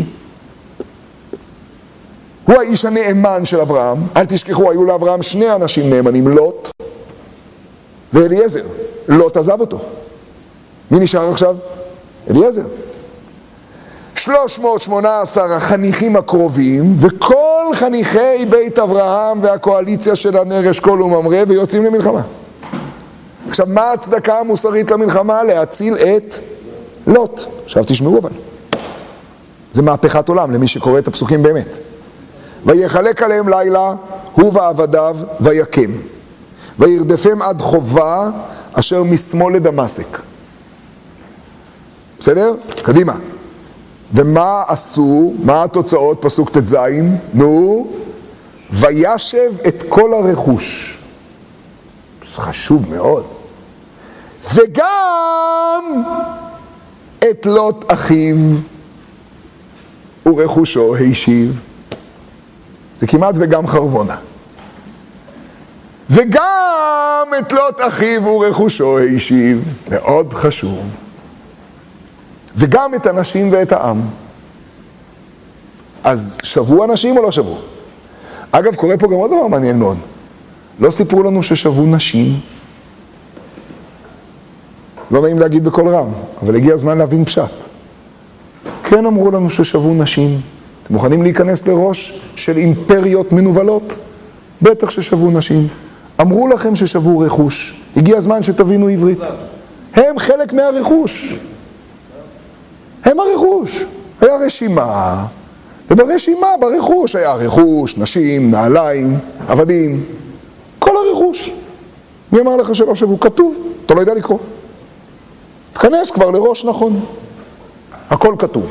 הוא האיש הנאמן של אברהם, אל תשכחו, היו לאברהם שני אנשים נאמנים, לוט ואליעזר. לוט עזב אותו. מי נשאר עכשיו? אליעזר. שלוש מאות שמונה עשרה החניכים הקרובים, וכל חניכי בית אברהם והקואליציה של הנר אשכול וממרא, ויוצאים למלחמה. עכשיו, מה ההצדקה המוסרית למלחמה? להציל את לוט. עכשיו תשמעו אבל. זה מהפכת עולם למי שקורא את הפסוקים באמת. ויחלק עליהם לילה, הוא ועבדיו, ויקם. וירדפם עד חובה, אשר משמאל לדמשק. בסדר? קדימה. ומה עשו? מה התוצאות? פסוק ת' זין. נו, וישב את כל הרכוש. זה חשוב מאוד. וגם את לוט אחיו ורכושו הישיב. זה כמעט וגם חרבונה. וגם את לוט אחיו ורכושו הישיב. מאוד חשוב. וגם את הנשים ואת העם. אז שבו אנשים או לא שבו? אגב, קורה פה גם עוד דבר מעניין מאוד. לא סיפרו לנו ששבו נשים. לא נעים להגיד בכל רם, אבל הגיע הזמן להבין פשט. כן אמרו לנו ששבו נשים. אתם מוכנים להיכנס לראש של אימפריות מנובלות? בטח ששבו נשים. אמרו לכם ששבו רכוש. הגיע הזמן שתבינו עברית. הם חלק מהרכוש. הם הרכוש. היה רשימה, וברשימה, ברכוש, היה רכוש, נשים, נעליים, עבדים, כל הרכוש. מי אמר לך שלא שבו? כתוב, אתה לא יודע לקרוא. תכנס כבר לראש נכון. הכל כתוב.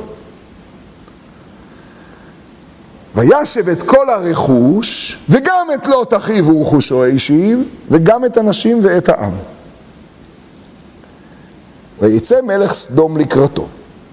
וישב את כל הרכוש, וגם את לוט אחיו ורכושו הישיב, וגם את הנשים ואת העם. ויצא מלך סדום לקראתו.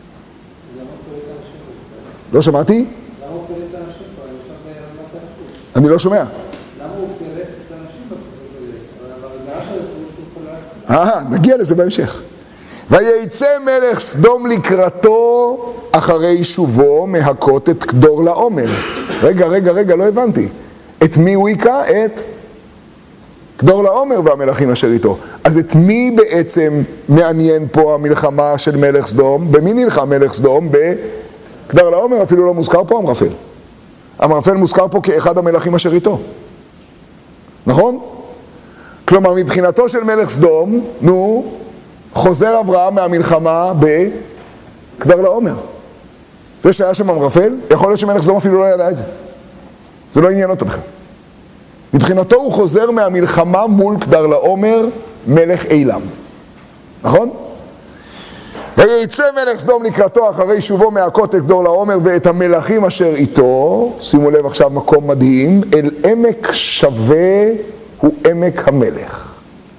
לא שמעתי? למה הוא פירט את האנשים פה? אני לא שומע. למה הוא פירט את האנשים פה? אבל הגעה של הרכוש הוא פירט. אה, נגיע לזה בהמשך. ויצא מלך סדום לקראתו אחרי שובו מהכות את כדור לעומר. רגע, רגע, רגע, לא הבנתי. את מי הוא היכה? את כדור לעומר והמלכים אשר איתו. אז את מי בעצם מעניין פה המלחמה של מלך סדום? במי נלחם מלך סדום? בכדר לעומר, אפילו לא מוזכר פה אמרפל. אמרפל מוזכר פה כאחד המלכים אשר איתו. נכון? כלומר, מבחינתו של מלך סדום, נו, חוזר אברהם מהמלחמה בכדר לעומר. זה שהיה שם אמרפל, יכול להיות שמלך סדום אפילו לא ידע את זה. זה לא עניין אותו בכלל. מבחינתו הוא חוזר מהמלחמה מול כדר לעומר, מלך אילם. נכון? ויצא מלך סדום לקראתו אחרי שובו מהכות את כדר לעומר ואת המלכים אשר איתו, שימו לב עכשיו מקום מדהים, אל עמק שווה הוא עמק המלך.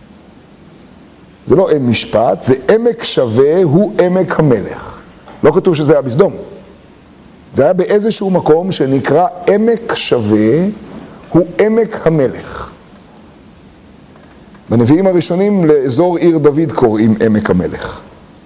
זה לא אין משפט, זה עמק שווה הוא עמק המלך. לא כתוב שזה היה בסדום. זה היה באיזשהו מקום שנקרא עמק שווה הוא עמק המלך. בנביאים הראשונים לאזור עיר דוד קוראים עמק המלך.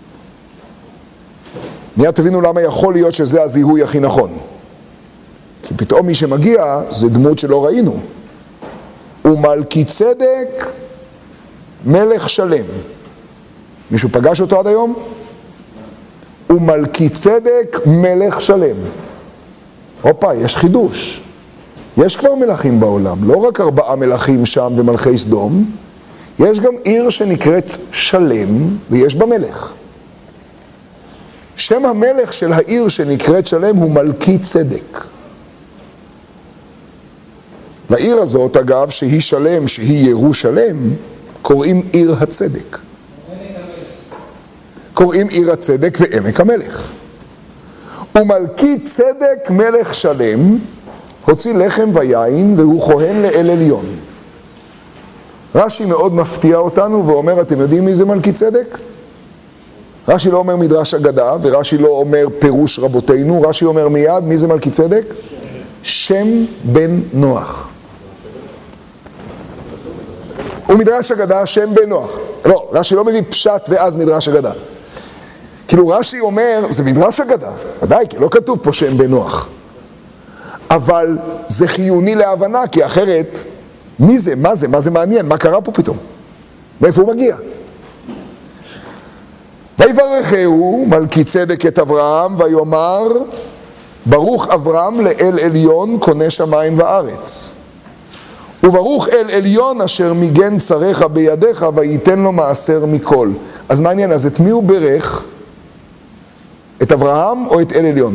מיד תבינו למה יכול להיות שזה הזיהוי הכי נכון. כי פתאום מי שמגיע זה דמות שלא ראינו. ומלכי צדק מלך שלם. מישהו פגש אותו עד היום? ומלכי צדק מלך שלם. הופה, יש חידוש. יש כבר מלכים בעולם, לא רק ארבעה מלכים שם ומלכי סדום, יש גם עיר שנקראת שלם ויש בה מלך. שם המלך של העיר שנקראת שלם הוא מלכי צדק. לעיר הזאת, אגב, שהיא שלם, שהיא ירושלם, קוראים עיר הצדק. קוראים עיר הצדק ועמק המלך. ומלכי צדק מלך שלם הוציא לחם ויין והוא כהן לאל עליון. רש"י מאוד מפתיע אותנו ואומר, אתם יודעים מי זה מלכי צדק? רש"י לא אומר מדרש אגדה ורש"י לא אומר פירוש רבותינו, רש"י אומר מיד מי זה מלכי צדק? שם בן נוח. ומדרש אגדה שם בן נוח. לא, רש"י לא מביא פשט ואז מדרש אגדה. כאילו רש"י אומר, זה מדרש אגדה, ודאי, כי לא כתוב פה שם בן נוח. אבל זה חיוני להבנה, כי אחרת, מי זה? מה זה? מה זה מעניין? מה קרה פה פתאום? מאיפה הוא מגיע? ויברכהו מלכי צדק את אברהם, ויאמר, ברוך אברהם לאל עליון, קונה שמיים וארץ. וברוך אל עליון אשר מיגן צריך בידיך, וייתן לו מעשר מכל. אז מעניין, אז את מי הוא ברך? את אברהם או את אל עליון?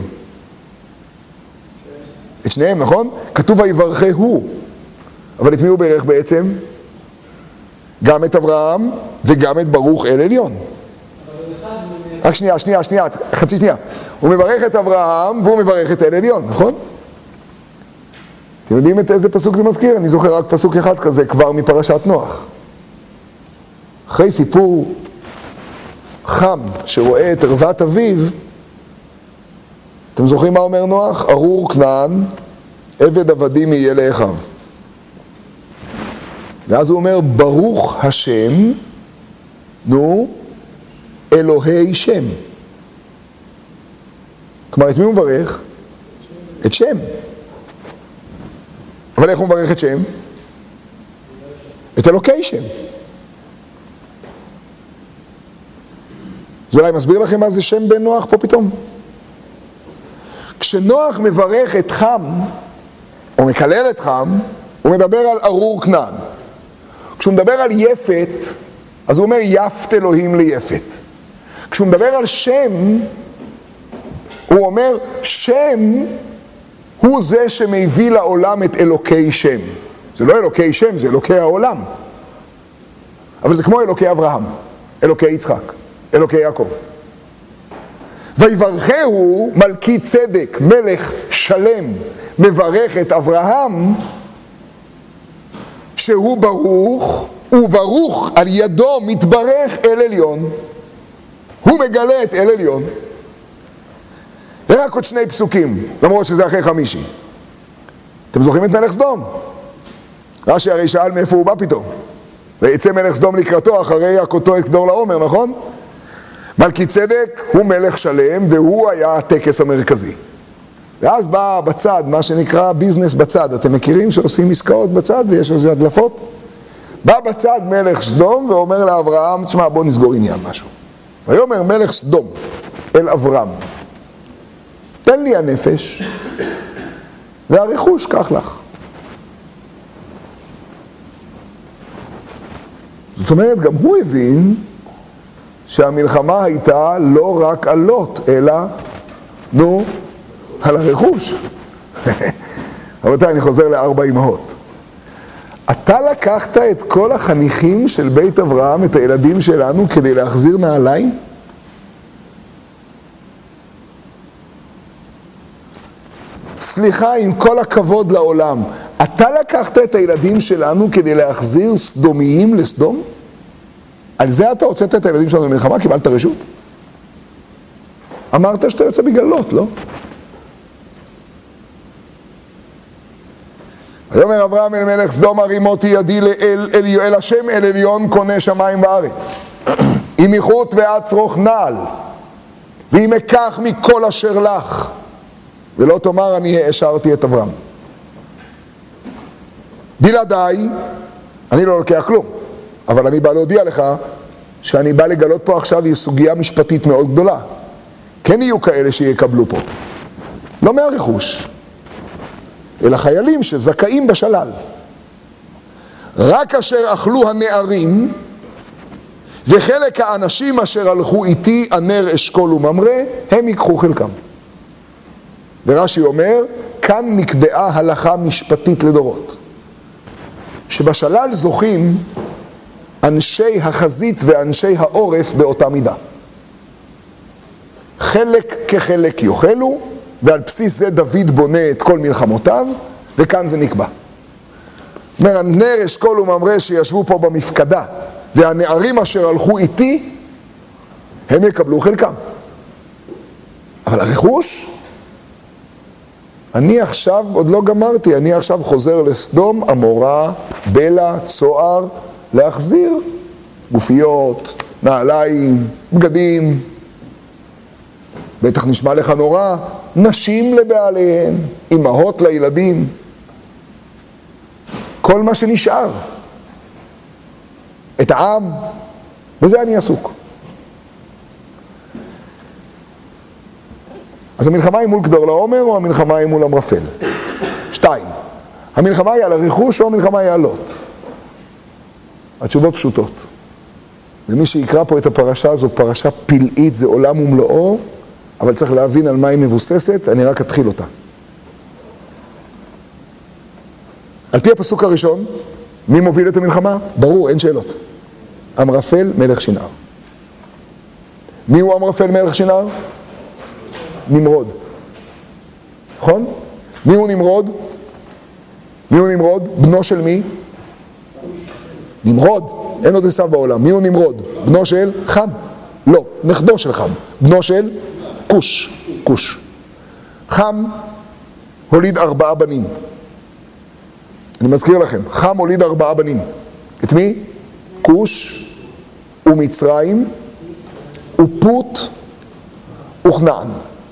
את שניהם, נכון? כתוב ויברכהו. אבל את מי הוא ברך בעצם? גם את אברהם וגם את ברוך אל עליון. רק שנייה, שנייה, שנייה, חצי שנייה. הוא מברך את אברהם והוא מברך את אל עליון, נכון? אתם יודעים את איזה פסוק זה מזכיר? אני זוכר רק פסוק אחד כזה כבר מפרשת נוח. אחרי סיפור חם שרואה את ערוות אביו, אתם זוכרים מה אומר נוח? ארור כנען, עבד עבדים יהיה לאחיו. ואז הוא אומר, ברוך השם, נו, אלוהי שם. כלומר, את מי הוא מברך? את שם. אבל איך הוא מברך את שם? את אלוקי שם. אז אולי מסביר לכם מה זה שם בן נוח פה פתאום? כשנוח מברך את חם, או מקלל את חם, הוא מדבר על ארור כנען. כשהוא מדבר על יפת, אז הוא אומר יפת אלוהים ליפת. כשהוא מדבר על שם, הוא אומר שם הוא זה שמביא לעולם את אלוקי שם. זה לא אלוקי שם, זה אלוקי העולם. אבל זה כמו אלוקי אברהם, אלוקי יצחק, אלוקי יעקב. ויברכהו מלכי צדק, מלך שלם, מברך את אברהם, שהוא ברוך, וברוך על ידו מתברך אל עליון. הוא מגלה את אל עליון. ורק עוד שני פסוקים, למרות שזה אחרי חמישי. אתם זוכרים את מלך סדום? רש"י הרי שאל מאיפה הוא בא פתאום. ויצא מלך סדום לקראתו אחרי הכותו את כדר לעומר, נכון? מלכי צדק הוא מלך שלם והוא היה הטקס המרכזי. ואז בא בצד, מה שנקרא ביזנס בצד. אתם מכירים שעושים עסקאות בצד ויש על זה הדלפות? בא בצד מלך סדום ואומר לאברהם, תשמע, בוא נסגור עניין משהו. ויאמר מלך סדום אל אברהם, תן לי הנפש והרכוש קח לך. זאת אומרת, גם הוא הבין שהמלחמה הייתה לא רק על לוט, אלא, נו, על הרכוש. רבותיי, אני חוזר לארבע אמהות. אתה לקחת את כל החניכים של בית אברהם, את הילדים שלנו, כדי להחזיר נעליים? סליחה, עם כל הכבוד לעולם, אתה לקחת את הילדים שלנו כדי להחזיר סדומיים לסדום? על זה אתה הוצאת את הילדים שלנו למלחמה? קיבלת רשות? אמרת שאתה יוצא בגלל לוט, לא? ויאמר אברהם אל מלך סדום, הרימותי ידי אל, אל, אל השם אל עליון קונה שמיים וארץ. אם איכות ואצרוך נעל, ואם אקח מכל אשר לך, ולא תאמר אני השארתי את אברהם. בלעדיי, אני לא לוקח כלום, אבל אני בא להודיע לך שאני בא לגלות פה עכשיו היא סוגיה משפטית מאוד גדולה. כן יהיו כאלה שיקבלו פה, לא מהרכוש, אלא חיילים שזכאים בשלל. רק אשר אכלו הנערים וחלק האנשים אשר הלכו איתי הנר אשכול וממרא, הם ייקחו חלקם. ורש"י אומר, כאן נקבעה הלכה משפטית לדורות, שבשלל זוכים אנשי החזית ואנשי העורף באותה מידה. חלק כחלק יאכלו, ועל בסיס זה דוד בונה את כל מלחמותיו, וכאן זה נקבע. אומר, הנר אשכול וממרא שישבו פה במפקדה, והנערים אשר הלכו איתי, הם יקבלו חלקם. אבל הרכוש, אני עכשיו, עוד לא גמרתי, אני עכשיו חוזר לסדום, עמורה, בלה, צוער, להחזיר גופיות, נעליים, בגדים. בטח נשמע לך נורא, נשים לבעליהן, אמהות לילדים. כל מה שנשאר. את העם, בזה אני עסוק. אז המלחמה היא מול כדור לעומר או המלחמה היא מול אמרפל? שתיים. המלחמה היא על הרכוש או המלחמה היא על לוט? התשובות פשוטות. ומי שיקרא פה את הפרשה הזו, פרשה פלאית, זה עולם ומלואו, אבל צריך להבין על מה היא מבוססת, אני רק אתחיל אותה. על פי הפסוק הראשון, מי מוביל את המלחמה? ברור, אין שאלות. אמרפל מלך שנער. מי הוא אמרפל מלך שנער? נמרוד. נכון? מי הוא נמרוד? מי הוא נמרוד? בנו של מי? נמרוד. אין עוד עשיו בעולם. מי הוא נמרוד? בנו של חם. לא, נכדו של חם. בנו של כוש. כוש. חם הוליד ארבעה בנים. אני מזכיר לכם, חם הוליד ארבעה בנים. את מי? כוש ומצרים ופוט וכנען.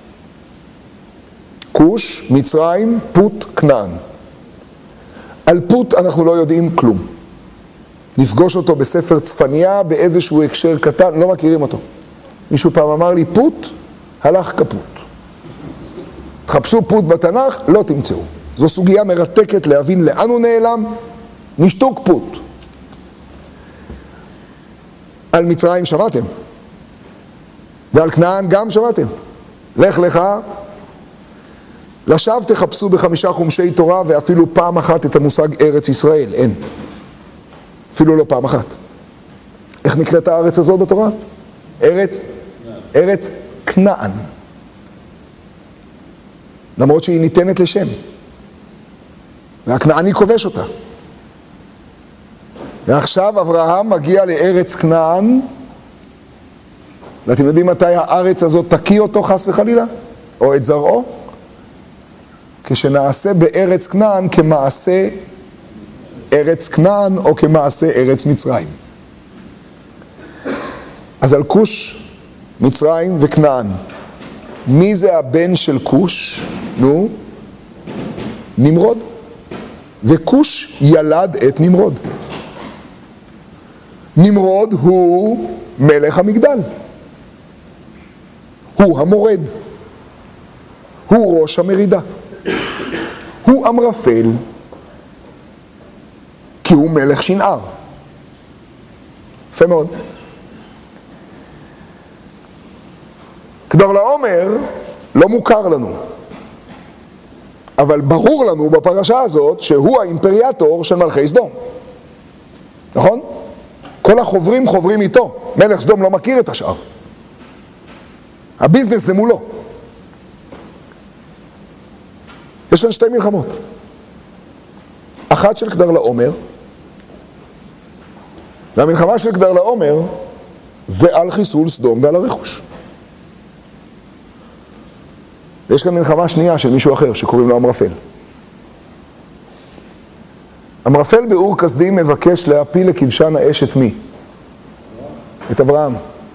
כוש, מצרים, פוט, כנען. על פוט אנחנו לא יודעים כלום. נפגוש אותו בספר צפניה באיזשהו הקשר קטן, לא מכירים אותו. מישהו פעם אמר לי, פוט, הלך כפוט. תחפשו פוט בתנ"ך, לא תמצאו. זו סוגיה מרתקת להבין לאן הוא נעלם, נשתוק פוט. על מצרים שמעתם. ועל כנען גם שמעתם. לך לך, לשווא תחפשו בחמישה חומשי תורה ואפילו פעם אחת את המושג ארץ ישראל, אין. אפילו לא פעם אחת. איך נקראת הארץ הזאת בתורה? ארץ, ארץ כנען. למרות שהיא ניתנת לשם. והכנעני כובש אותה. ועכשיו אברהם מגיע לארץ כנען, ואתם יודעים מתי הארץ הזאת תקיא אותו חס וחלילה? או את זרעו? כשנעשה בארץ כנען כמעשה ארץ כנען או כמעשה ארץ מצרים. אז על כוש, מצרים וכנען. מי זה הבן של כוש? נו, נמרוד. וכוש ילד את נמרוד. נמרוד הוא מלך המגדל. הוא המורד. הוא ראש המרידה. הוא אמרפל, כי הוא מלך שנער. יפה מאוד. כדורלעומר לא מוכר לנו, אבל ברור לנו בפרשה הזאת שהוא האימפריאטור של מלכי סדום. נכון? כל החוברים חוברים איתו. מלך סדום לא מכיר את השאר. הביזנס זה מולו. יש כאן שתי מלחמות. אחת של כדורלעומר, והמלחמה של כדורלעומר זה על חיסול סדום ועל הרכוש. יש כאן מלחמה שנייה של מישהו אחר שקוראים לו אמרפל. אמרפל באור כסדים מבקש להפיל לכבשן האש את מי? את אברהם.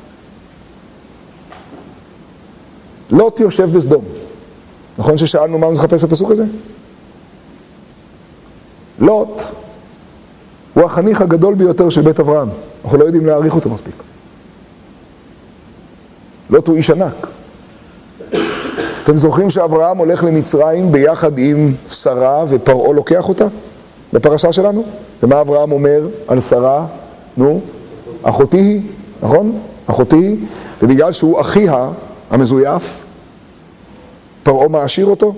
לוט יושב בסדום. נכון ששאלנו מה הוא מחפש הפסוק הזה? לוט הוא החניך הגדול ביותר של בית אברהם. אנחנו לא יודעים להעריך אותו מספיק. לוט הוא איש ענק. אתם זוכרים שאברהם הולך למצרים ביחד עם שרה ופרעה לוקח אותה? בפרשה שלנו? ומה אברהם אומר על שרה? נו, אחותי היא, נכון? אחותי היא, ובגלל שהוא אחיה המזויף, פרעה מעשיר אותו.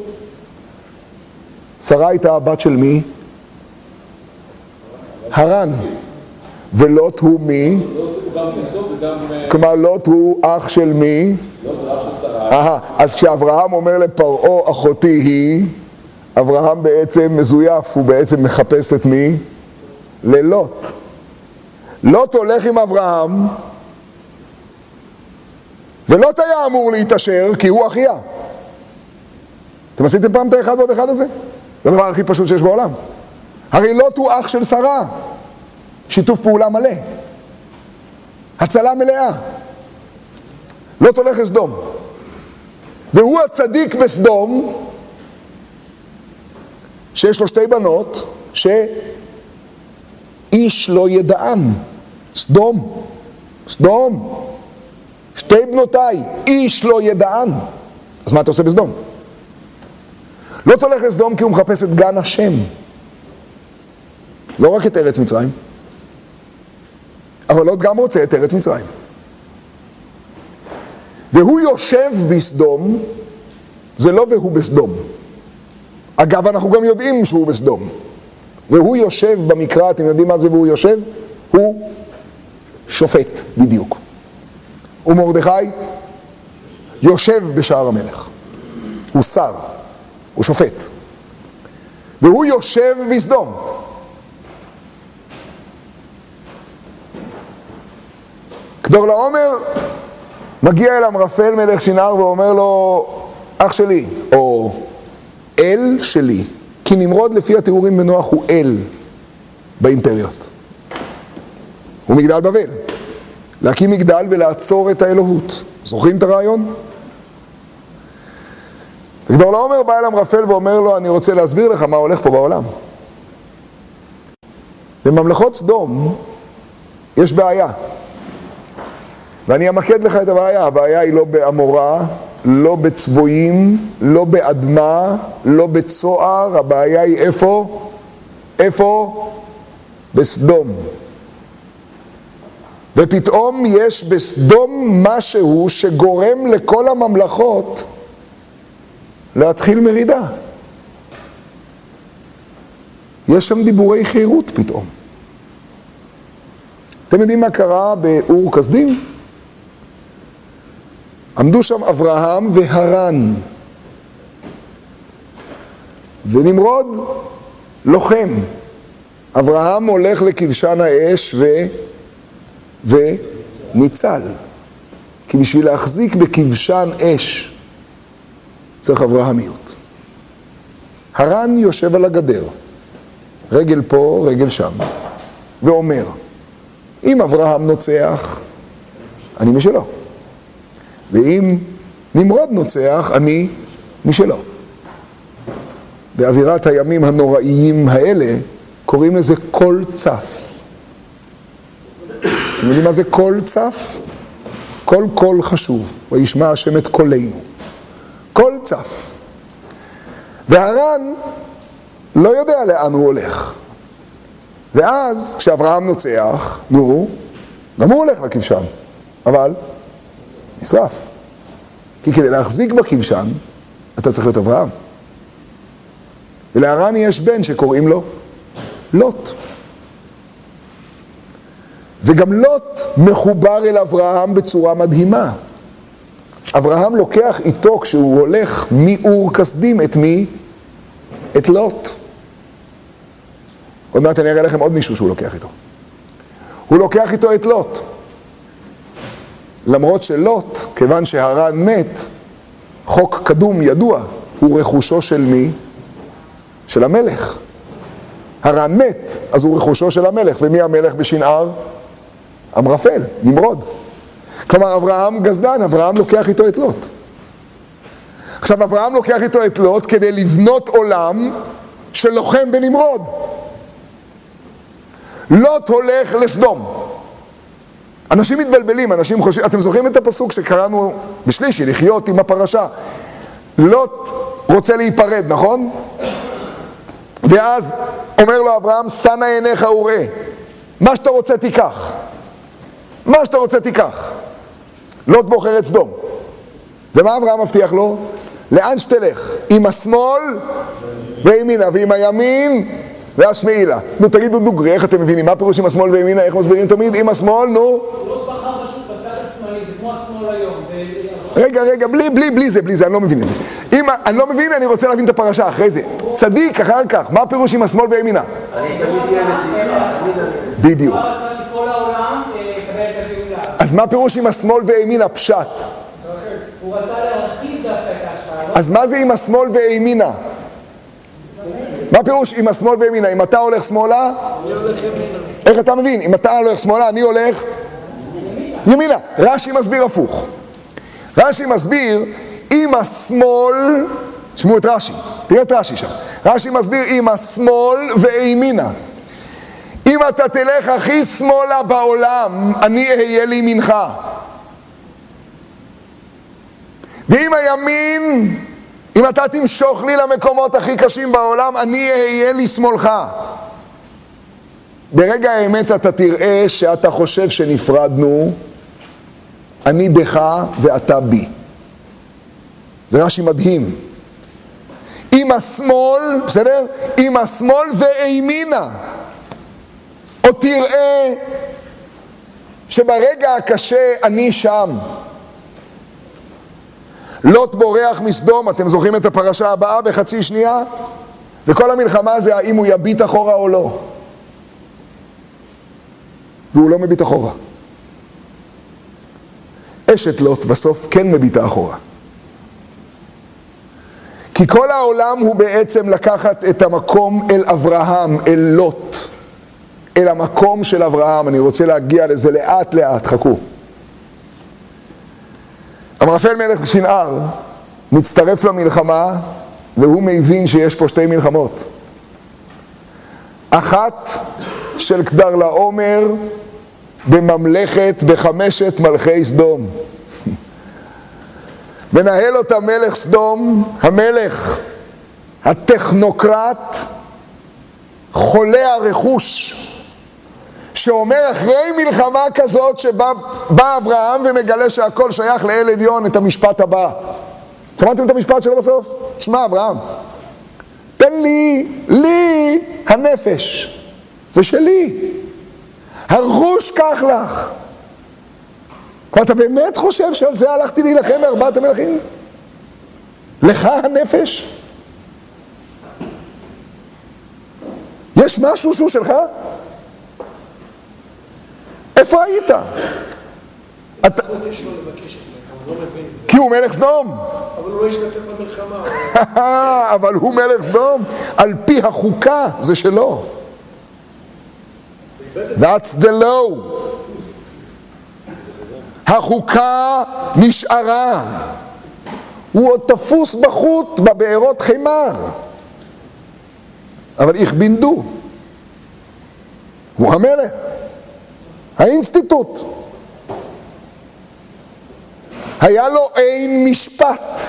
שרה הייתה הבת של מי? הרן. ולוט הוא מי? כלומר לוט הוא אח של מי? אה, אז כשאברהם אומר לפרעה אחותי היא, אברהם בעצם מזויף, הוא בעצם מחפש את מי? ללוט. לוט הולך עם אברהם, ולוט היה אמור להתעשר כי הוא אחיה. אתם עשיתם פעם את האחד ועוד אחד הזה? זה הדבר הכי פשוט שיש בעולם. הרי לוט הוא אח של שרה. שיתוף פעולה מלא. הצלה מלאה. לוט הולך לסדום. והוא הצדיק בסדום, שיש לו שתי בנות, שאיש לא ידען. סדום. סדום. שתי בנותיי, איש לא ידען. אז מה אתה עושה בסדום? לוט הולך לסדום כי הוא מחפש את גן השם. לא רק את ארץ מצרים. אבל לוט גם רוצה את ארץ מצרים. והוא יושב בסדום, זה לא והוא בסדום. אגב, אנחנו גם יודעים שהוא בסדום. והוא יושב במקרא, אתם יודעים מה זה והוא יושב? הוא שופט, בדיוק. ומרדכי יושב בשער המלך. הוא שר, הוא שופט. והוא יושב בסדום. כדורלעומר מגיע אל אמרפל מלך שנער ואומר לו, אח שלי, או אל שלי, כי נמרוד לפי התיאורים בנוח הוא אל באימפריות. הוא מגדל בבל. להקים מגדל ולעצור את האלוהות. זוכרים את הרעיון? כדורלעומר בא אל אמרפל ואומר לו, אני רוצה להסביר לך מה הולך פה בעולם. בממלכות סדום יש בעיה. ואני אמקד לך את הבעיה. הבעיה היא לא באמורה, לא בצבועים, לא באדמה, לא בצוער. הבעיה היא איפה? איפה? בסדום. ופתאום יש בסדום משהו שגורם לכל הממלכות להתחיל מרידה. יש שם דיבורי חירות פתאום. אתם יודעים מה קרה באור כסדים? עמדו שם אברהם והרן. ונמרוד לוחם. אברהם הולך לכבשן האש ו... וניצל. כי בשביל להחזיק בכבשן אש צריך אברהמיות. הרן יושב על הגדר, רגל פה, רגל שם, ואומר, אם אברהם נוצח, אני משלו. ואם נמרוד נוצח, אני משלו. באווירת הימים הנוראיים האלה, קוראים לזה כל צף. אתם יודעים מה זה קול צף? כל קול חשוב, וישמע השם את קולנו. קול צף. והרן לא יודע לאן הוא הולך. ואז כשאברהם נוצח, נו, גם הוא הולך לכבשן, אבל נשרף. כי כדי להחזיק בכבשן, אתה צריך להיות אברהם. ולהרן יש בן שקוראים לו לוט. וגם לוט מחובר אל אברהם בצורה מדהימה. אברהם לוקח איתו כשהוא הולך מאור כסדים את מי? את לוט. עוד מעט אני אראה לכם עוד מישהו שהוא לוקח איתו. הוא לוקח איתו את לוט. למרות שלוט, כיוון שהרן מת, חוק קדום ידוע, הוא רכושו של מי? של המלך. הרן מת, אז הוא רכושו של המלך. ומי המלך בשנער? אמרפל, נמרוד. כלומר, אברהם גזלן, אברהם לוקח איתו את לוט. עכשיו, אברהם לוקח איתו את לוט כדי לבנות עולם שלוחם בנמרוד. לוט הולך לסדום. אנשים מתבלבלים, אנשים חושבים, אתם זוכרים את הפסוק שקראנו בשלישי, לחיות עם הפרשה. לוט רוצה להיפרד, נכון? ואז אומר לו אברהם, שא עיניך וראה, מה שאתה רוצה תיקח. מה שאתה רוצה תיקח. לוט בוחר את סדום. ומה אברהם מבטיח לו? לאן שתלך? עם השמאל וימינה, ועם הימין והשמאלה. נו, תגידו דוגרי, איך אתם מבינים? מה פירוש עם השמאל וימינה? איך מסבירים תמיד? עם השמאל, נו. לוט בחר פשוט בצד השמאלי, זה כמו השמאל היום. רגע, רגע, בלי, בלי, בלי זה, בלי זה, אני לא מבין את זה. אם אני לא מבין, אני רוצה להבין את הפרשה אחרי זה. צדיק, אחר כך, מה הפירוש עם השמאל וימינה? אני תמיד ילד איתך. בדיוק. הוא רצה שכל העולם יקבל את הגאולה. אז מה הפירוש עם השמאל וימינה? פשט. הוא רצה להרחיב דווקא את ההשפעה. אז מה זה עם השמאל וימינה? מה פירוש עם השמאל וימינה? אם אתה הולך שמאלה? אני הולך ימינה. איך אתה מבין? אם אתה הולך שמאלה, אני הולך? ימינה. רש"י מסביר הפוך. רש"י מסביר, עם השמאל, תשמעו את רש"י, תראה את רש"י שם. רש"י מסביר, עם השמאל וימינה. אם אתה תלך הכי שמאלה בעולם, אני אהיה לימינך. ואם הימין, אם אתה תמשוך לי למקומות הכי קשים בעולם, אני אהיה לי שמאלך. ברגע האמת אתה תראה שאתה חושב שנפרדנו, אני בך ואתה בי. זה רש"י מדהים. עם השמאל, בסדר? עם השמאל וימינה. או תראה שברגע הקשה אני שם. לוט בורח מסדום, אתם זוכרים את הפרשה הבאה בחצי שנייה? וכל המלחמה זה האם הוא יביט אחורה או לא. והוא לא מביט אחורה. אשת לוט בסוף כן מביטה אחורה. כי כל העולם הוא בעצם לקחת את המקום אל אברהם, אל לוט. אל המקום של אברהם. אני רוצה להגיע לזה לאט לאט, חכו. אמרפל מלך שנער מצטרף למלחמה, והוא מבין שיש פה שתי מלחמות. אחת של כדרלעומר בממלכת בחמשת מלכי סדום. מנהל אותה מלך סדום, המלך הטכנוקרט, חולה הרכוש, שאומר אחרי מלחמה כזאת שבא בא אברהם ומגלה שהכל שייך לאל עליון, את המשפט הבא. שמעתם את המשפט שלו בסוף? תשמע אברהם, תן לי, לי הנפש, זה שלי. הרכוש קח לך. ואתה באמת חושב שעל זה הלכתי להילחם בארבעת המלכים? לך הנפש? יש משהו שהוא שלך? איפה היית? אתה... כי הוא מלך סדום. אבל הוא לא השתתף במלחמה. אבל הוא מלך סדום. על פי החוקה זה שלו. That's the law. החוקה נשארה. הוא עוד תפוס בחוט בבארות חימר. אבל איך בינדו. הוא המלך. האינסטיטוט. היה לו אין משפט.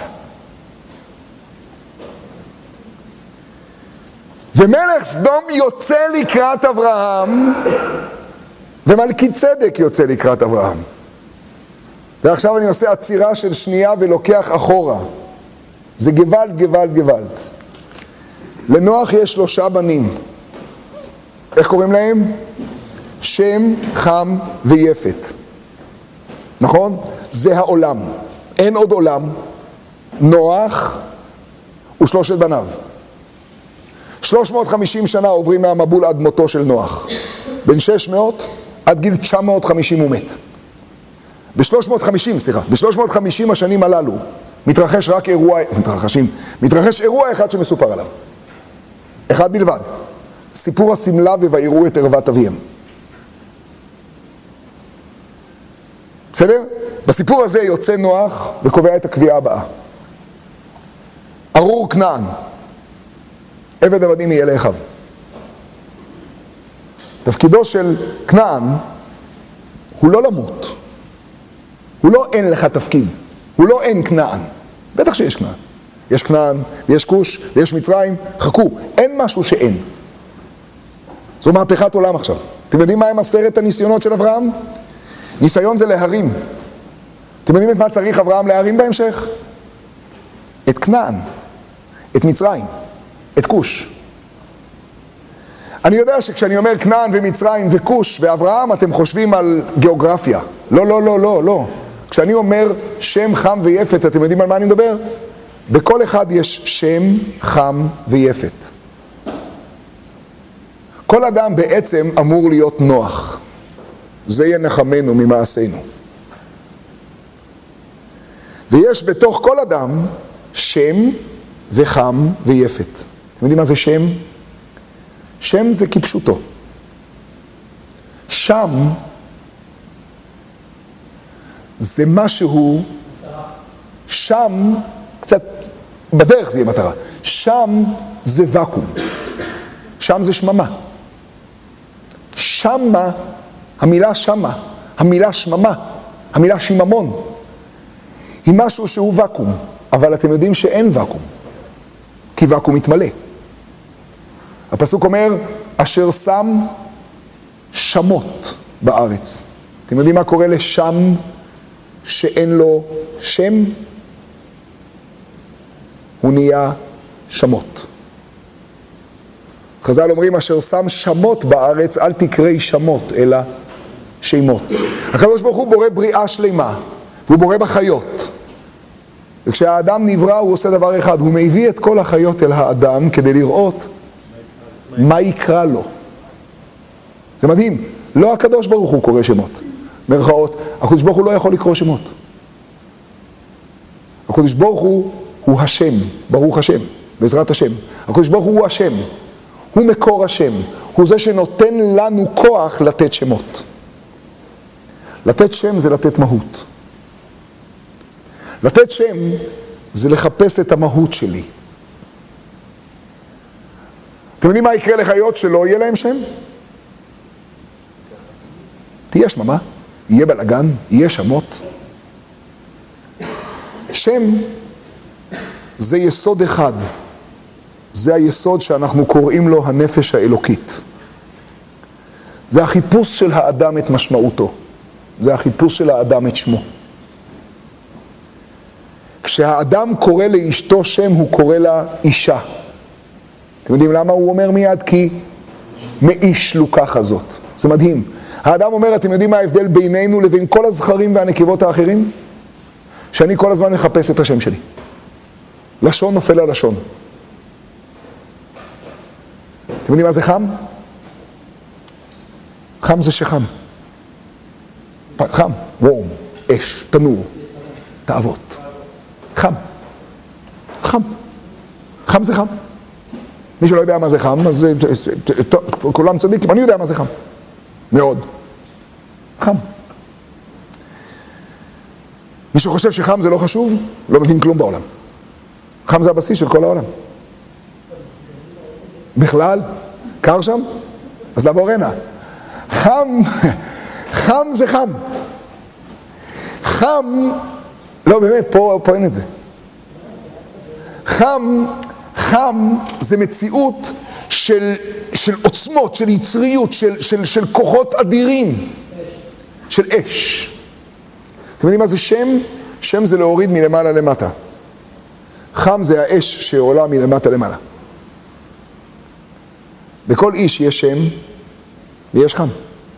ומלך סדום יוצא לקראת אברהם, ומלכי צדק יוצא לקראת אברהם. ועכשיו אני עושה עצירה של שנייה ולוקח אחורה. זה גוואלד, גוואלד, גוואלד. לנוח יש שלושה בנים. איך קוראים להם? שם, חם ויפת. נכון? זה העולם. אין עוד עולם. נוח ושלושת בניו. שלוש מאות וחמישים שנה עוברים מהמבול עד מותו של נוח. בין שש מאות עד גיל תשע מאות וחמישים הוא מת. ב-שלוש מאות וחמישים, סליחה, ב-שלוש מאות וחמישים השנים הללו מתרחש רק אירוע, מתרחשים, מתרחש אירוע אחד שמסופר עליו. אחד בלבד. סיפור הסמלה ובעירו את ערוות אביהם. בסדר? בסיפור הזה יוצא נוח וקובע את הקביעה הבאה. ארור כנען, עבד עבדים יהיה לאחיו. תפקידו של כנען הוא לא למות. הוא לא אין לך תפקיד. הוא לא אין כנען. בטח שיש כנען. יש כנען, ויש כוש, ויש מצרים. חכו, אין משהו שאין. זו מהפכת עולם עכשיו. אתם יודעים מה הם עשרת הניסיונות של אברהם? ניסיון זה להרים. אתם יודעים את מה צריך אברהם להרים בהמשך? את כנען, את מצרים, את כוש. אני יודע שכשאני אומר כנען ומצרים וכוש ואברהם, אתם חושבים על גיאוגרפיה. לא, לא, לא, לא, לא. כשאני אומר שם, חם ויפת, אתם יודעים על מה אני מדבר? בכל אחד יש שם, חם ויפת. כל אדם בעצם אמור להיות נוח. זה ינחמנו ממעשינו. ויש בתוך כל אדם שם וחם ויפת. אתם יודעים מה זה שם? שם זה כפשוטו. שם זה משהו, שם, קצת בדרך זה יהיה מטרה, שם זה וקום, שם זה שממה. שמה, המילה שמה, המילה שממה, המילה שיממון, היא משהו שהוא וקום, אבל אתם יודעים שאין וקום, כי וקום מתמלא. הפסוק אומר, אשר שם שמות בארץ. אתם יודעים מה קורה לשם שאין לו שם? הוא נהיה שמות. חז"ל אומרים, אשר שם שמות בארץ, אל תקראי שמות, אלא שמות. הקדוש ברוך הוא בורא בריאה שלמה, והוא בורא בחיות. וכשהאדם נברא, הוא עושה דבר אחד, הוא מביא את כל החיות אל האדם כדי לראות מה יקרא לו. זה מדהים. לא הקדוש ברוך הוא קורא שמות. מרכאות, הקדוש ברוך הוא לא יכול לקרוא שמות. הקדוש ברוך הוא הוא השם, ברוך השם, בעזרת השם. הקדוש ברוך הוא הוא השם, הוא מקור השם, הוא זה שנותן לנו כוח לתת שמות. לתת שם זה לתת מהות. לתת שם זה לחפש את המהות שלי. אתם יודעים מה יקרה לחיות שלא יהיה להם שם? תהיה שממה, יהיה בלגן, יהיה שמות. שם זה יסוד אחד. זה היסוד שאנחנו קוראים לו הנפש האלוקית. זה החיפוש של האדם את משמעותו. זה החיפוש של האדם את שמו. כשהאדם קורא לאשתו שם, הוא קורא לה אישה. אתם יודעים למה הוא אומר מיד? כי מאיש לוקח הזאת. זה מדהים. האדם אומר, אתם יודעים מה ההבדל בינינו לבין כל הזכרים והנקבות האחרים? שאני כל הזמן מחפש את השם שלי. לשון נופל על לשון. אתם יודעים מה זה חם? חם זה שחם. חם, וורם, אש, תנור, תאוות. חם. חם. חם זה חם. מי שלא יודע מה זה חם, אז כולם צדיקים, אני יודע מה זה חם. מאוד. חם. מי שחושב שחם זה לא חשוב, לא מבין כלום בעולם. חם זה הבסיס של כל העולם. בכלל, קר שם? אז לעבור הנה. חם, חם זה חם. חם, לא באמת, פה, פה אין את זה. חם, חם זה מציאות של, של עוצמות, של יצריות, של, של, של כוחות אדירים, של אש. אתם יודעים מה זה שם? שם זה להוריד מלמעלה למטה. חם זה האש שעולה מלמטה למעלה. בכל איש יש שם ויש חם.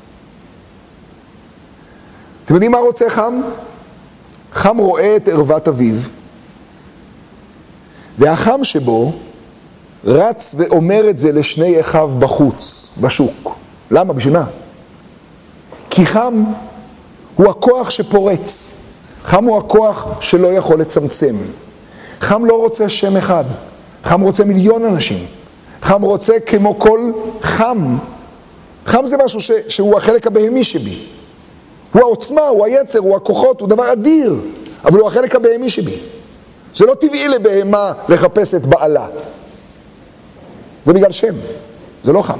אתם יודעים מה רוצה חם? חם רואה את ערוות אביו, והחם שבו רץ ואומר את זה לשני אחיו בחוץ, בשוק. למה? בשביל מה? כי חם הוא הכוח שפורץ. חם הוא הכוח שלא יכול לצמצם. חם לא רוצה שם אחד. חם רוצה מיליון אנשים. חם רוצה כמו כל חם. חם זה משהו ש, שהוא החלק הבהמי שבי. הוא העוצמה, הוא היצר, הוא הכוחות, הוא דבר אדיר. אבל הוא החלק הבהמי שבי. זה לא טבעי לבהמה לחפש את בעלה. זה בגלל שם. זה לא חם.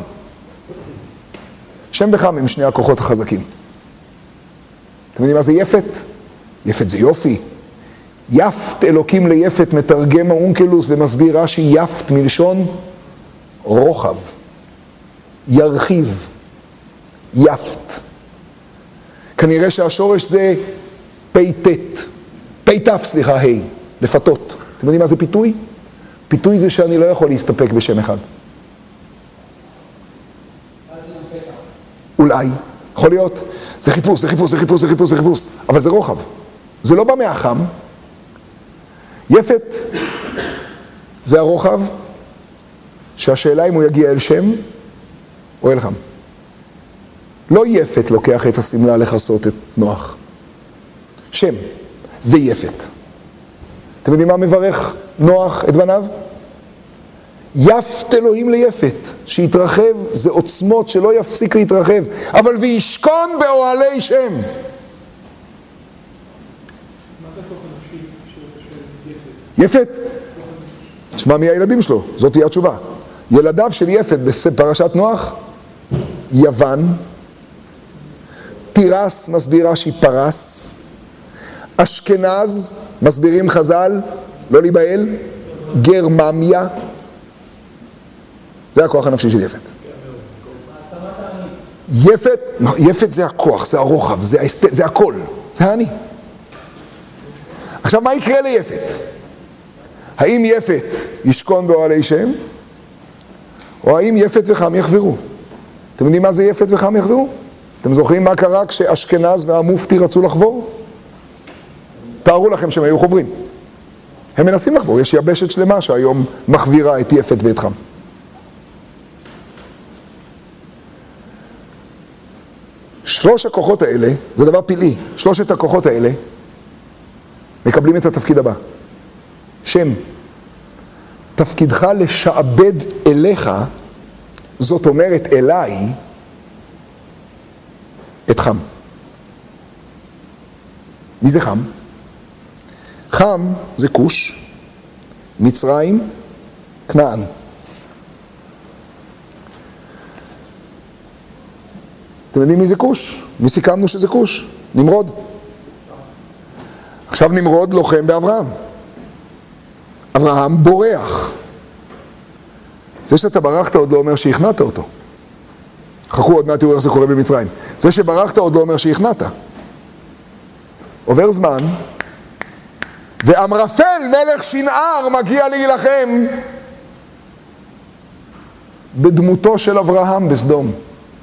שם וחם הם שני הכוחות החזקים. אתם יודעים מה זה יפת? יפת זה יופי. יפת אלוקים ליפת מתרגם האונקלוס ומסביר רש"י יפת מלשון רוחב. ירחיב. יפת. כנראה שהשורש זה פי-תת. פי-תף, סליחה, היי. לפתות. אתם יודעים מה זה פיתוי? פיתוי זה שאני לא יכול להסתפק בשם אחד. אולי. יכול להיות. זה חיפוש, זה חיפוש, זה חיפוש, זה חיפוש, זה חיפוש. אבל זה רוחב. זה לא בא מהחם. יפת זה הרוחב, שהשאלה אם הוא יגיע אל שם או אל חם. לא יפת לוקח את הסמלה לחסות את נוח. שם ויפת. אתם יודעים מה מברך נוח את בניו? יפת אלוהים ליפת, שיתרחב זה עוצמות שלא יפסיק להתרחב, אבל וישכון באוהלי שם. יפת? תשמע מי הילדים שלו, זאת תהיה התשובה. ילדיו של יפת בפרשת נוח, יוון, תירס מסבירה שהיא פרס, אשכנז מסבירים חז"ל, לא להיבהל, גרממיה, זה הכוח הנפשי של יפת. יפת, לא, יפת זה הכוח, זה הרוחב, זה, ההסת... זה הכל, זה האני. עכשיו מה יקרה ליפת? האם יפת ישכון באוהלי שם? או האם יפת וחם יחברו? אתם יודעים מה זה יפת וחם יחברו? אתם זוכרים מה קרה כשאשכנז והמופתי רצו לחבור? תארו לכם שהם היו חוברים. הם מנסים לחבור, יש יבשת שלמה שהיום מחבירה את יפת ואת חם. שלוש הכוחות האלה, זה דבר פלאי, שלושת הכוחות האלה מקבלים את התפקיד הבא. שם, תפקידך לשעבד אליך, זאת אומרת אליי, את חם. מי זה חם? חם זה כוש, מצרים, כנען. אתם יודעים מי זה כוש? מי סיכמנו שזה כוש? נמרוד. עכשיו נמרוד לוחם באברהם. אברהם בורח. זה שאתה ברחת עוד לא אומר שהכנעת אותו. חכו עוד מעט תראו איך זה קורה במצרים. זה שברחת עוד לא אומר שהכנעת. עובר זמן, ואמרפל מלך שנער מגיע להילחם בדמותו של אברהם בסדום.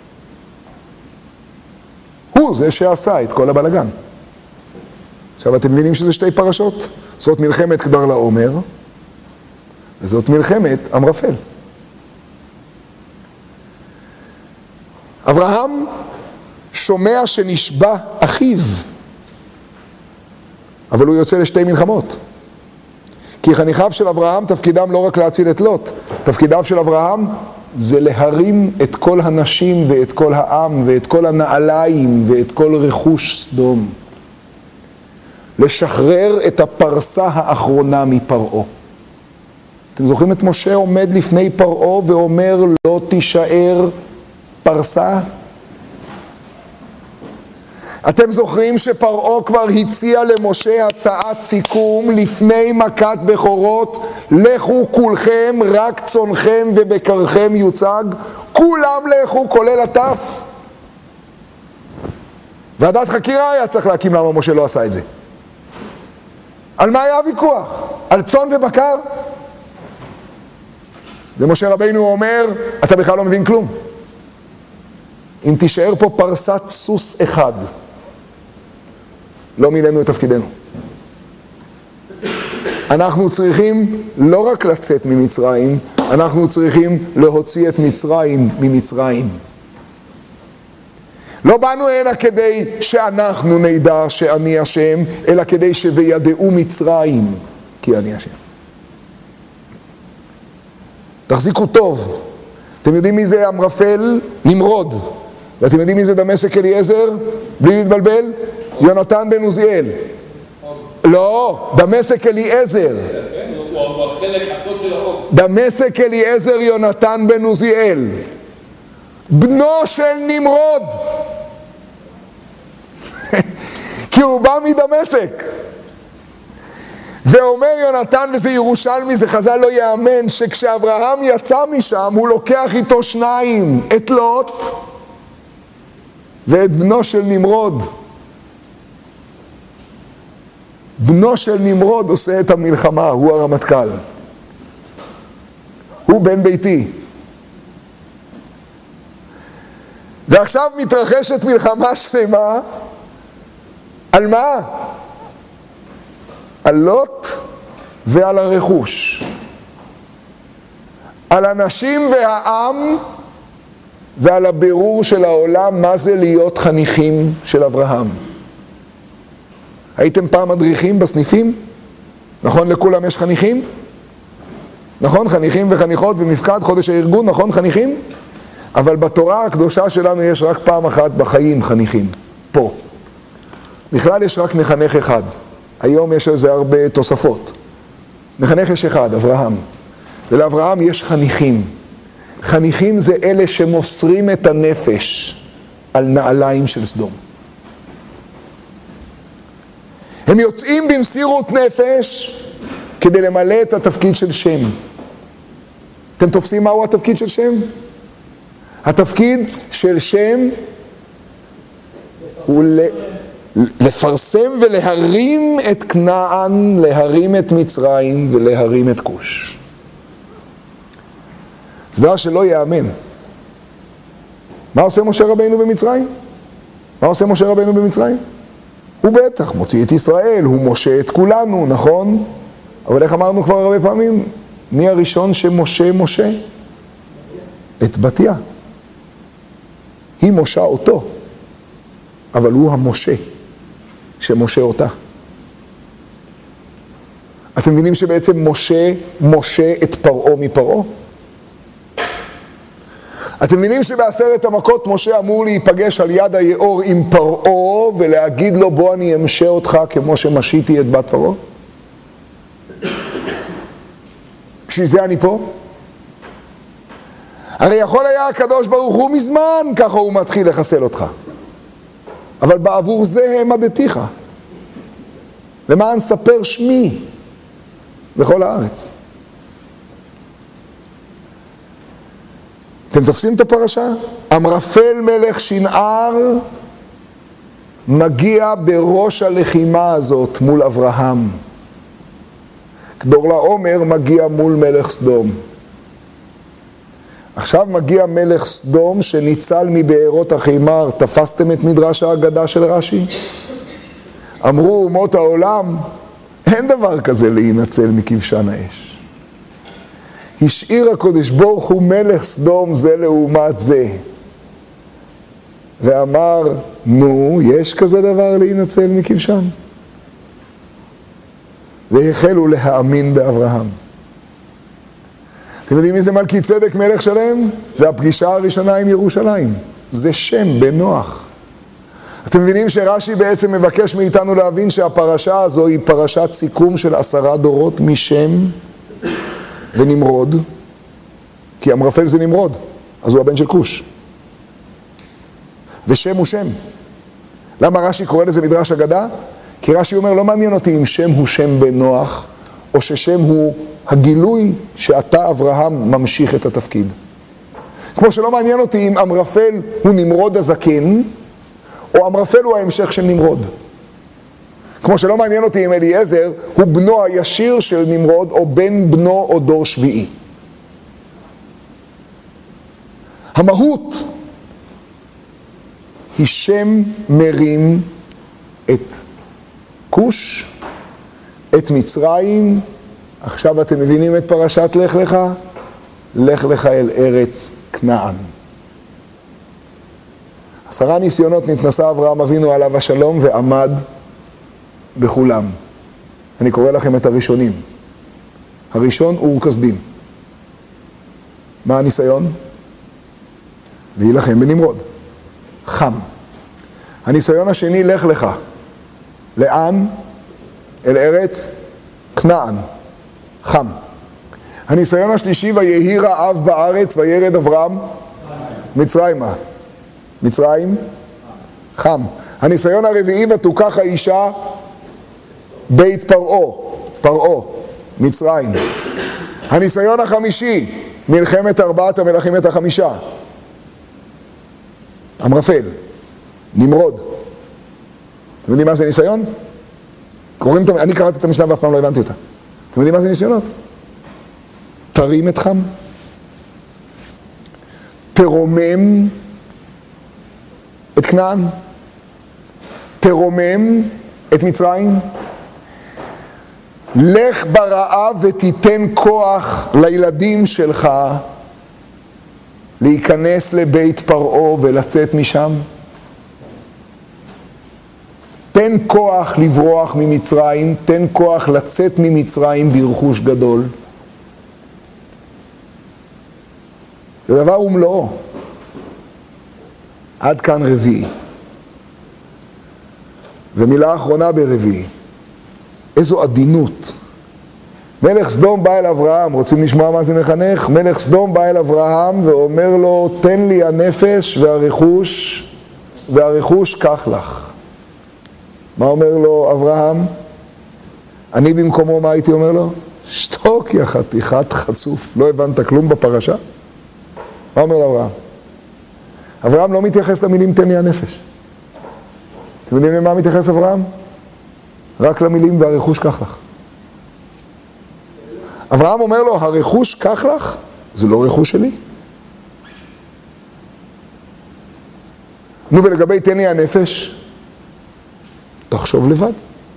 הוא זה שעשה את כל הבלגן. עכשיו אתם מבינים שזה שתי פרשות? זאת מלחמת קדר לעומר, וזאת מלחמת אמרפל. אברהם שומע שנשבע אחיו, אבל הוא יוצא לשתי מלחמות. כי חניכיו של אברהם תפקידם לא רק להציל את לוט, תפקידיו של אברהם זה להרים את כל הנשים ואת כל העם ואת כל הנעליים ואת כל רכוש סדום. לשחרר את הפרסה האחרונה מפרעה. אתם זוכרים את משה עומד לפני פרעה ואומר לא תישאר פרסה? אתם זוכרים שפרעה כבר הציע למשה הצעת סיכום לפני מכת בכורות, לכו כולכם, רק צונכם ובקרכם יוצג, כולם לכו כולל הטף. ועדת חקירה היה צריך להקים למה משה לא עשה את זה. על מה היה הוויכוח? על צאן ובקר? ומשה רבינו אומר, אתה בכלל לא מבין כלום. אם תישאר פה פרסת סוס אחד, לא מילאנו את תפקידנו. אנחנו צריכים לא רק לצאת ממצרים, אנחנו צריכים להוציא את מצרים ממצרים. לא באנו הנה כדי שאנחנו נדע שאני השם, אלא כדי שבידעו מצרים, כי אני השם. תחזיקו טוב. אתם יודעים מי זה אמרפל? נמרוד. ואתם יודעים מי זה דמשק אליעזר? בלי להתבלבל? יונתן בן עוזיאל. לא, דמשק אליעזר. דמשק אליעזר יונתן בן עוזיאל. בנו של נמרוד. כי הוא בא מדמשק. ואומר יונתן, וזה ירושלמי, זה חז"ל לא יאמן, שכשאברהם יצא משם, הוא לוקח איתו שניים, את לוט ואת בנו של נמרוד. בנו של נמרוד עושה את המלחמה, הוא הרמטכ"ל. הוא בן ביתי. ועכשיו מתרחשת מלחמה שלמה, על מה? על לוט ועל הרכוש. על הנשים והעם ועל הבירור של העולם, מה זה להיות חניכים של אברהם. הייתם פעם מדריכים בסניפים? נכון, לכולם יש חניכים? נכון, חניכים וחניכות במפקד חודש הארגון, נכון, חניכים? אבל בתורה הקדושה שלנו יש רק פעם אחת בחיים חניכים, פה. בכלל יש רק מחנך אחד. היום יש על זה הרבה תוספות. מחנך יש אחד, אברהם. ולאברהם יש חניכים. חניכים זה אלה שמוסרים את הנפש על נעליים של סדום. הם יוצאים במסירות נפש כדי למלא את התפקיד של שם. אתם תופסים מהו התפקיד של שם? התפקיד של שם הוא לפרסם ולהרים את כנען, להרים את מצרים ולהרים את כוש. זה דבר שלא יאמן. מה עושה משה רבינו במצרים? מה עושה משה רבינו במצרים? הוא בטח מוציא את ישראל, הוא משה את כולנו, נכון? אבל איך אמרנו כבר הרבה פעמים? מי הראשון שמשה משה? את בתיה. היא משה אותו, אבל הוא המשה שמשה אותה. אתם מבינים שבעצם משה משה את פרעה מפרעה? אתם מבינים שבעשרת המכות משה אמור להיפגש על יד היאור עם פרעה ולהגיד לו בוא אני אמשה אותך כמו שמשיתי את בת פרעה? בשביל זה אני פה? הרי יכול היה הקדוש ברוך הוא מזמן ככה הוא מתחיל לחסל אותך. אבל בעבור זה העמדתיך. למען ספר שמי בכל הארץ. אתם תופסים את הפרשה? אמרפל מלך שנער מגיע בראש הלחימה הזאת מול אברהם. כדורלעומר מגיע מול מלך סדום. עכשיו מגיע מלך סדום שניצל מבארות החימר. תפסתם את מדרש ההגדה של רש"י? אמרו אומות העולם, אין דבר כזה להינצל מכבשן האש. השאיר הקדוש ברוך הוא מלך סדום זה לעומת זה. ואמר, נו, יש כזה דבר להינצל מכבשן? והחלו להאמין באברהם. אתם יודעים מי זה מלכי צדק מלך שלם? זה הפגישה הראשונה עם ירושלים. זה שם בנוח. אתם מבינים שרש"י בעצם מבקש מאיתנו להבין שהפרשה הזו היא פרשת סיכום של עשרה דורות משם ונמרוד, כי אמרפל זה נמרוד, אז הוא הבן של כוש. ושם הוא שם. למה רש"י קורא לזה מדרש אגדה? כי רש"י אומר, לא מעניין אותי אם שם הוא שם בן נוח, או ששם הוא הגילוי שאתה אברהם ממשיך את התפקיד. כמו שלא מעניין אותי אם אמרפל הוא נמרוד הזקן, או אמרפל הוא ההמשך של נמרוד. כמו שלא מעניין אותי אם אליעזר הוא בנו הישיר של נמרוד, או בן בנו או דור שביעי. המהות היא שם מרים את כוש, את מצרים. עכשיו אתם מבינים את פרשת לך לך? לך לך אל ארץ כנען. עשרה ניסיונות נתנסה אברהם אבינו עליו השלום ועמד בכולם. אני קורא לכם את הראשונים. הראשון אור כשדים. מה הניסיון? להילחם בנמרוד. חם. הניסיון השני, לך לך. לאן? אל ארץ כנען. חם. הניסיון השלישי, ויהי רעב בארץ וירד אברהם מצרימה. מצרים? חם. הניסיון הרביעי, ותוקח האישה בית פרעה. פרעה. מצרים. הניסיון החמישי, מלחמת ארבעת המלכים את החמישה. אמרפל. נמרוד. אתם יודעים מה זה ניסיון? קוראים, אני קראתי את המשנה ואף פעם לא הבנתי אותה. אתם יודעים מה זה ניסיונות? תרים את חם. תרומם את כנען. תרומם את מצרים. לך ברעב ותיתן כוח לילדים שלך להיכנס לבית פרעה ולצאת משם. תן כוח לברוח ממצרים, תן כוח לצאת ממצרים ברכוש גדול. זה דבר ומלואו. עד כאן רביעי. ומילה אחרונה ברביעי. איזו עדינות. מלך סדום בא אל אברהם, רוצים לשמוע מה זה מחנך? מלך סדום בא אל אברהם ואומר לו, תן לי הנפש והרכוש, והרכוש קח לך. מה אומר לו אברהם? אני במקומו, מה הייתי אומר לו? שתוק יא חתיכת חצוף, לא הבנת כלום בפרשה? מה אומר לאברהם? אברהם לא מתייחס למילים תן לי הנפש. אתם יודעים למה מתייחס אברהם? רק למילים והרכוש קח לך. אברהם אומר לו, הרכוש קח לך? זה לא רכוש שלי. נו, ולגבי תן לי הנפש, תחשוב לבד.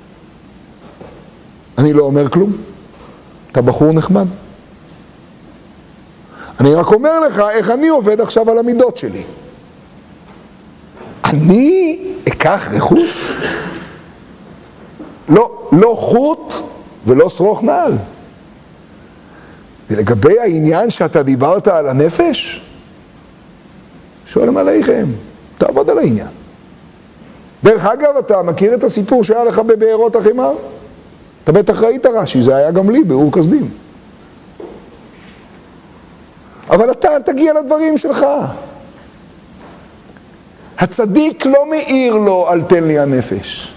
אני לא אומר כלום. אתה בחור נחמד. אני רק אומר לך איך אני עובד עכשיו על המידות שלי. אני אקח רכוש? לא, לא חוט ולא שרוך נעל. ולגבי העניין שאתה דיברת על הנפש, שואלים עליכם, תעבוד על העניין. דרך אגב, אתה מכיר את הסיפור שהיה לך בבארות החימר? אתה בטח ראית רש"י, זה היה גם לי באור כשדים. אבל אתה תגיע לדברים שלך. הצדיק לא מאיר לו על תן לי הנפש.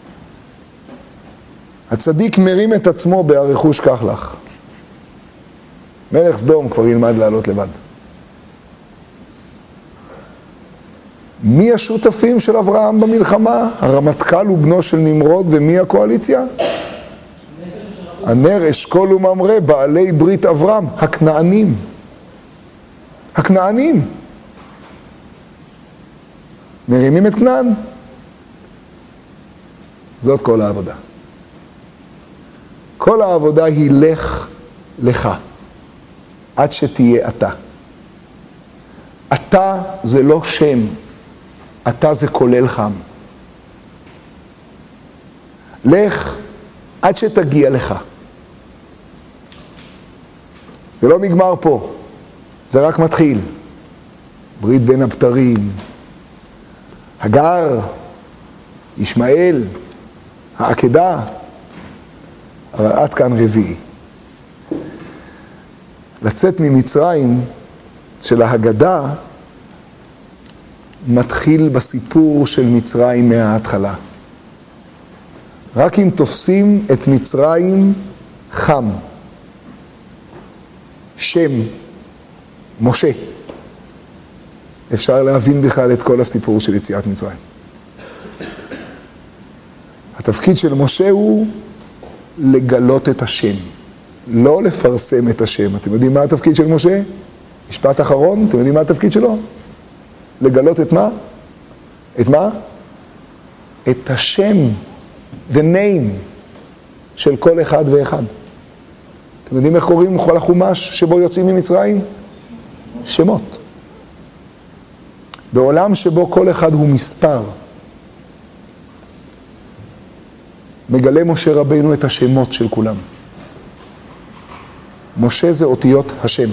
הצדיק מרים את עצמו בהרכוש קח לך. מלך סדום כבר ילמד לעלות לבד. מי השותפים של אברהם במלחמה? הרמטכ"ל הוא בנו של נמרוד, ומי הקואליציה? הנר, אשכול וממרא, בעלי ברית אברהם, הכנענים. הכנענים. מרימים את כנען. זאת כל העבודה. כל העבודה היא לך לך, עד שתהיה אתה. אתה זה לא שם, אתה זה כולל חם. לך עד שתגיע לך. זה לא נגמר פה, זה רק מתחיל. ברית בין הבתרים, הגר, ישמעאל, העקדה, אבל עד כאן רביעי. לצאת ממצרים של ההגדה מתחיל בסיפור של מצרים מההתחלה. רק אם תופסים את מצרים חם, שם, משה, אפשר להבין בכלל את כל הסיפור של יציאת מצרים. התפקיד של משה הוא לגלות את השם, לא לפרסם את השם. אתם יודעים מה התפקיד של משה? משפט אחרון, אתם יודעים מה התפקיד שלו? לגלות את מה? את מה? את השם, the name של כל אחד ואחד. אתם יודעים איך קוראים כל החומש שבו יוצאים ממצרים? שמות. בעולם שבו כל אחד הוא מספר, מגלה משה רבינו את השמות של כולם. משה זה אותיות השם.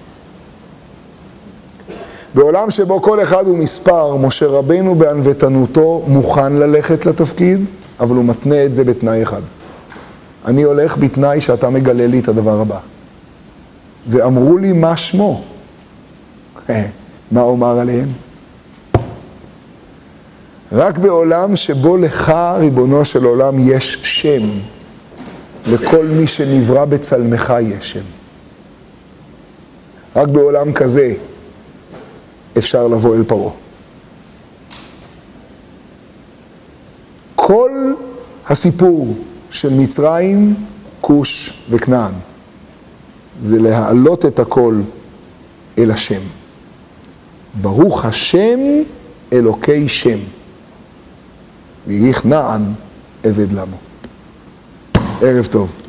בעולם שבו כל אחד הוא מספר, משה רבינו בענוותנותו מוכן ללכת לתפקיד, אבל הוא מתנה את זה בתנאי אחד. אני הולך בתנאי שאתה מגלה לי את הדבר הבא. ואמרו לי מה שמו. מה אומר עליהם? רק בעולם שבו לך, ריבונו של עולם, יש שם. לכל מי שנברא בצלמך יש שם. רק בעולם כזה אפשר לבוא אל פרעה. כל הסיפור של מצרים, כוש וכנען, זה להעלות את הכל אל השם. ברוך השם אלוקי שם. ויהי כנען עבד למו. ערב טוב.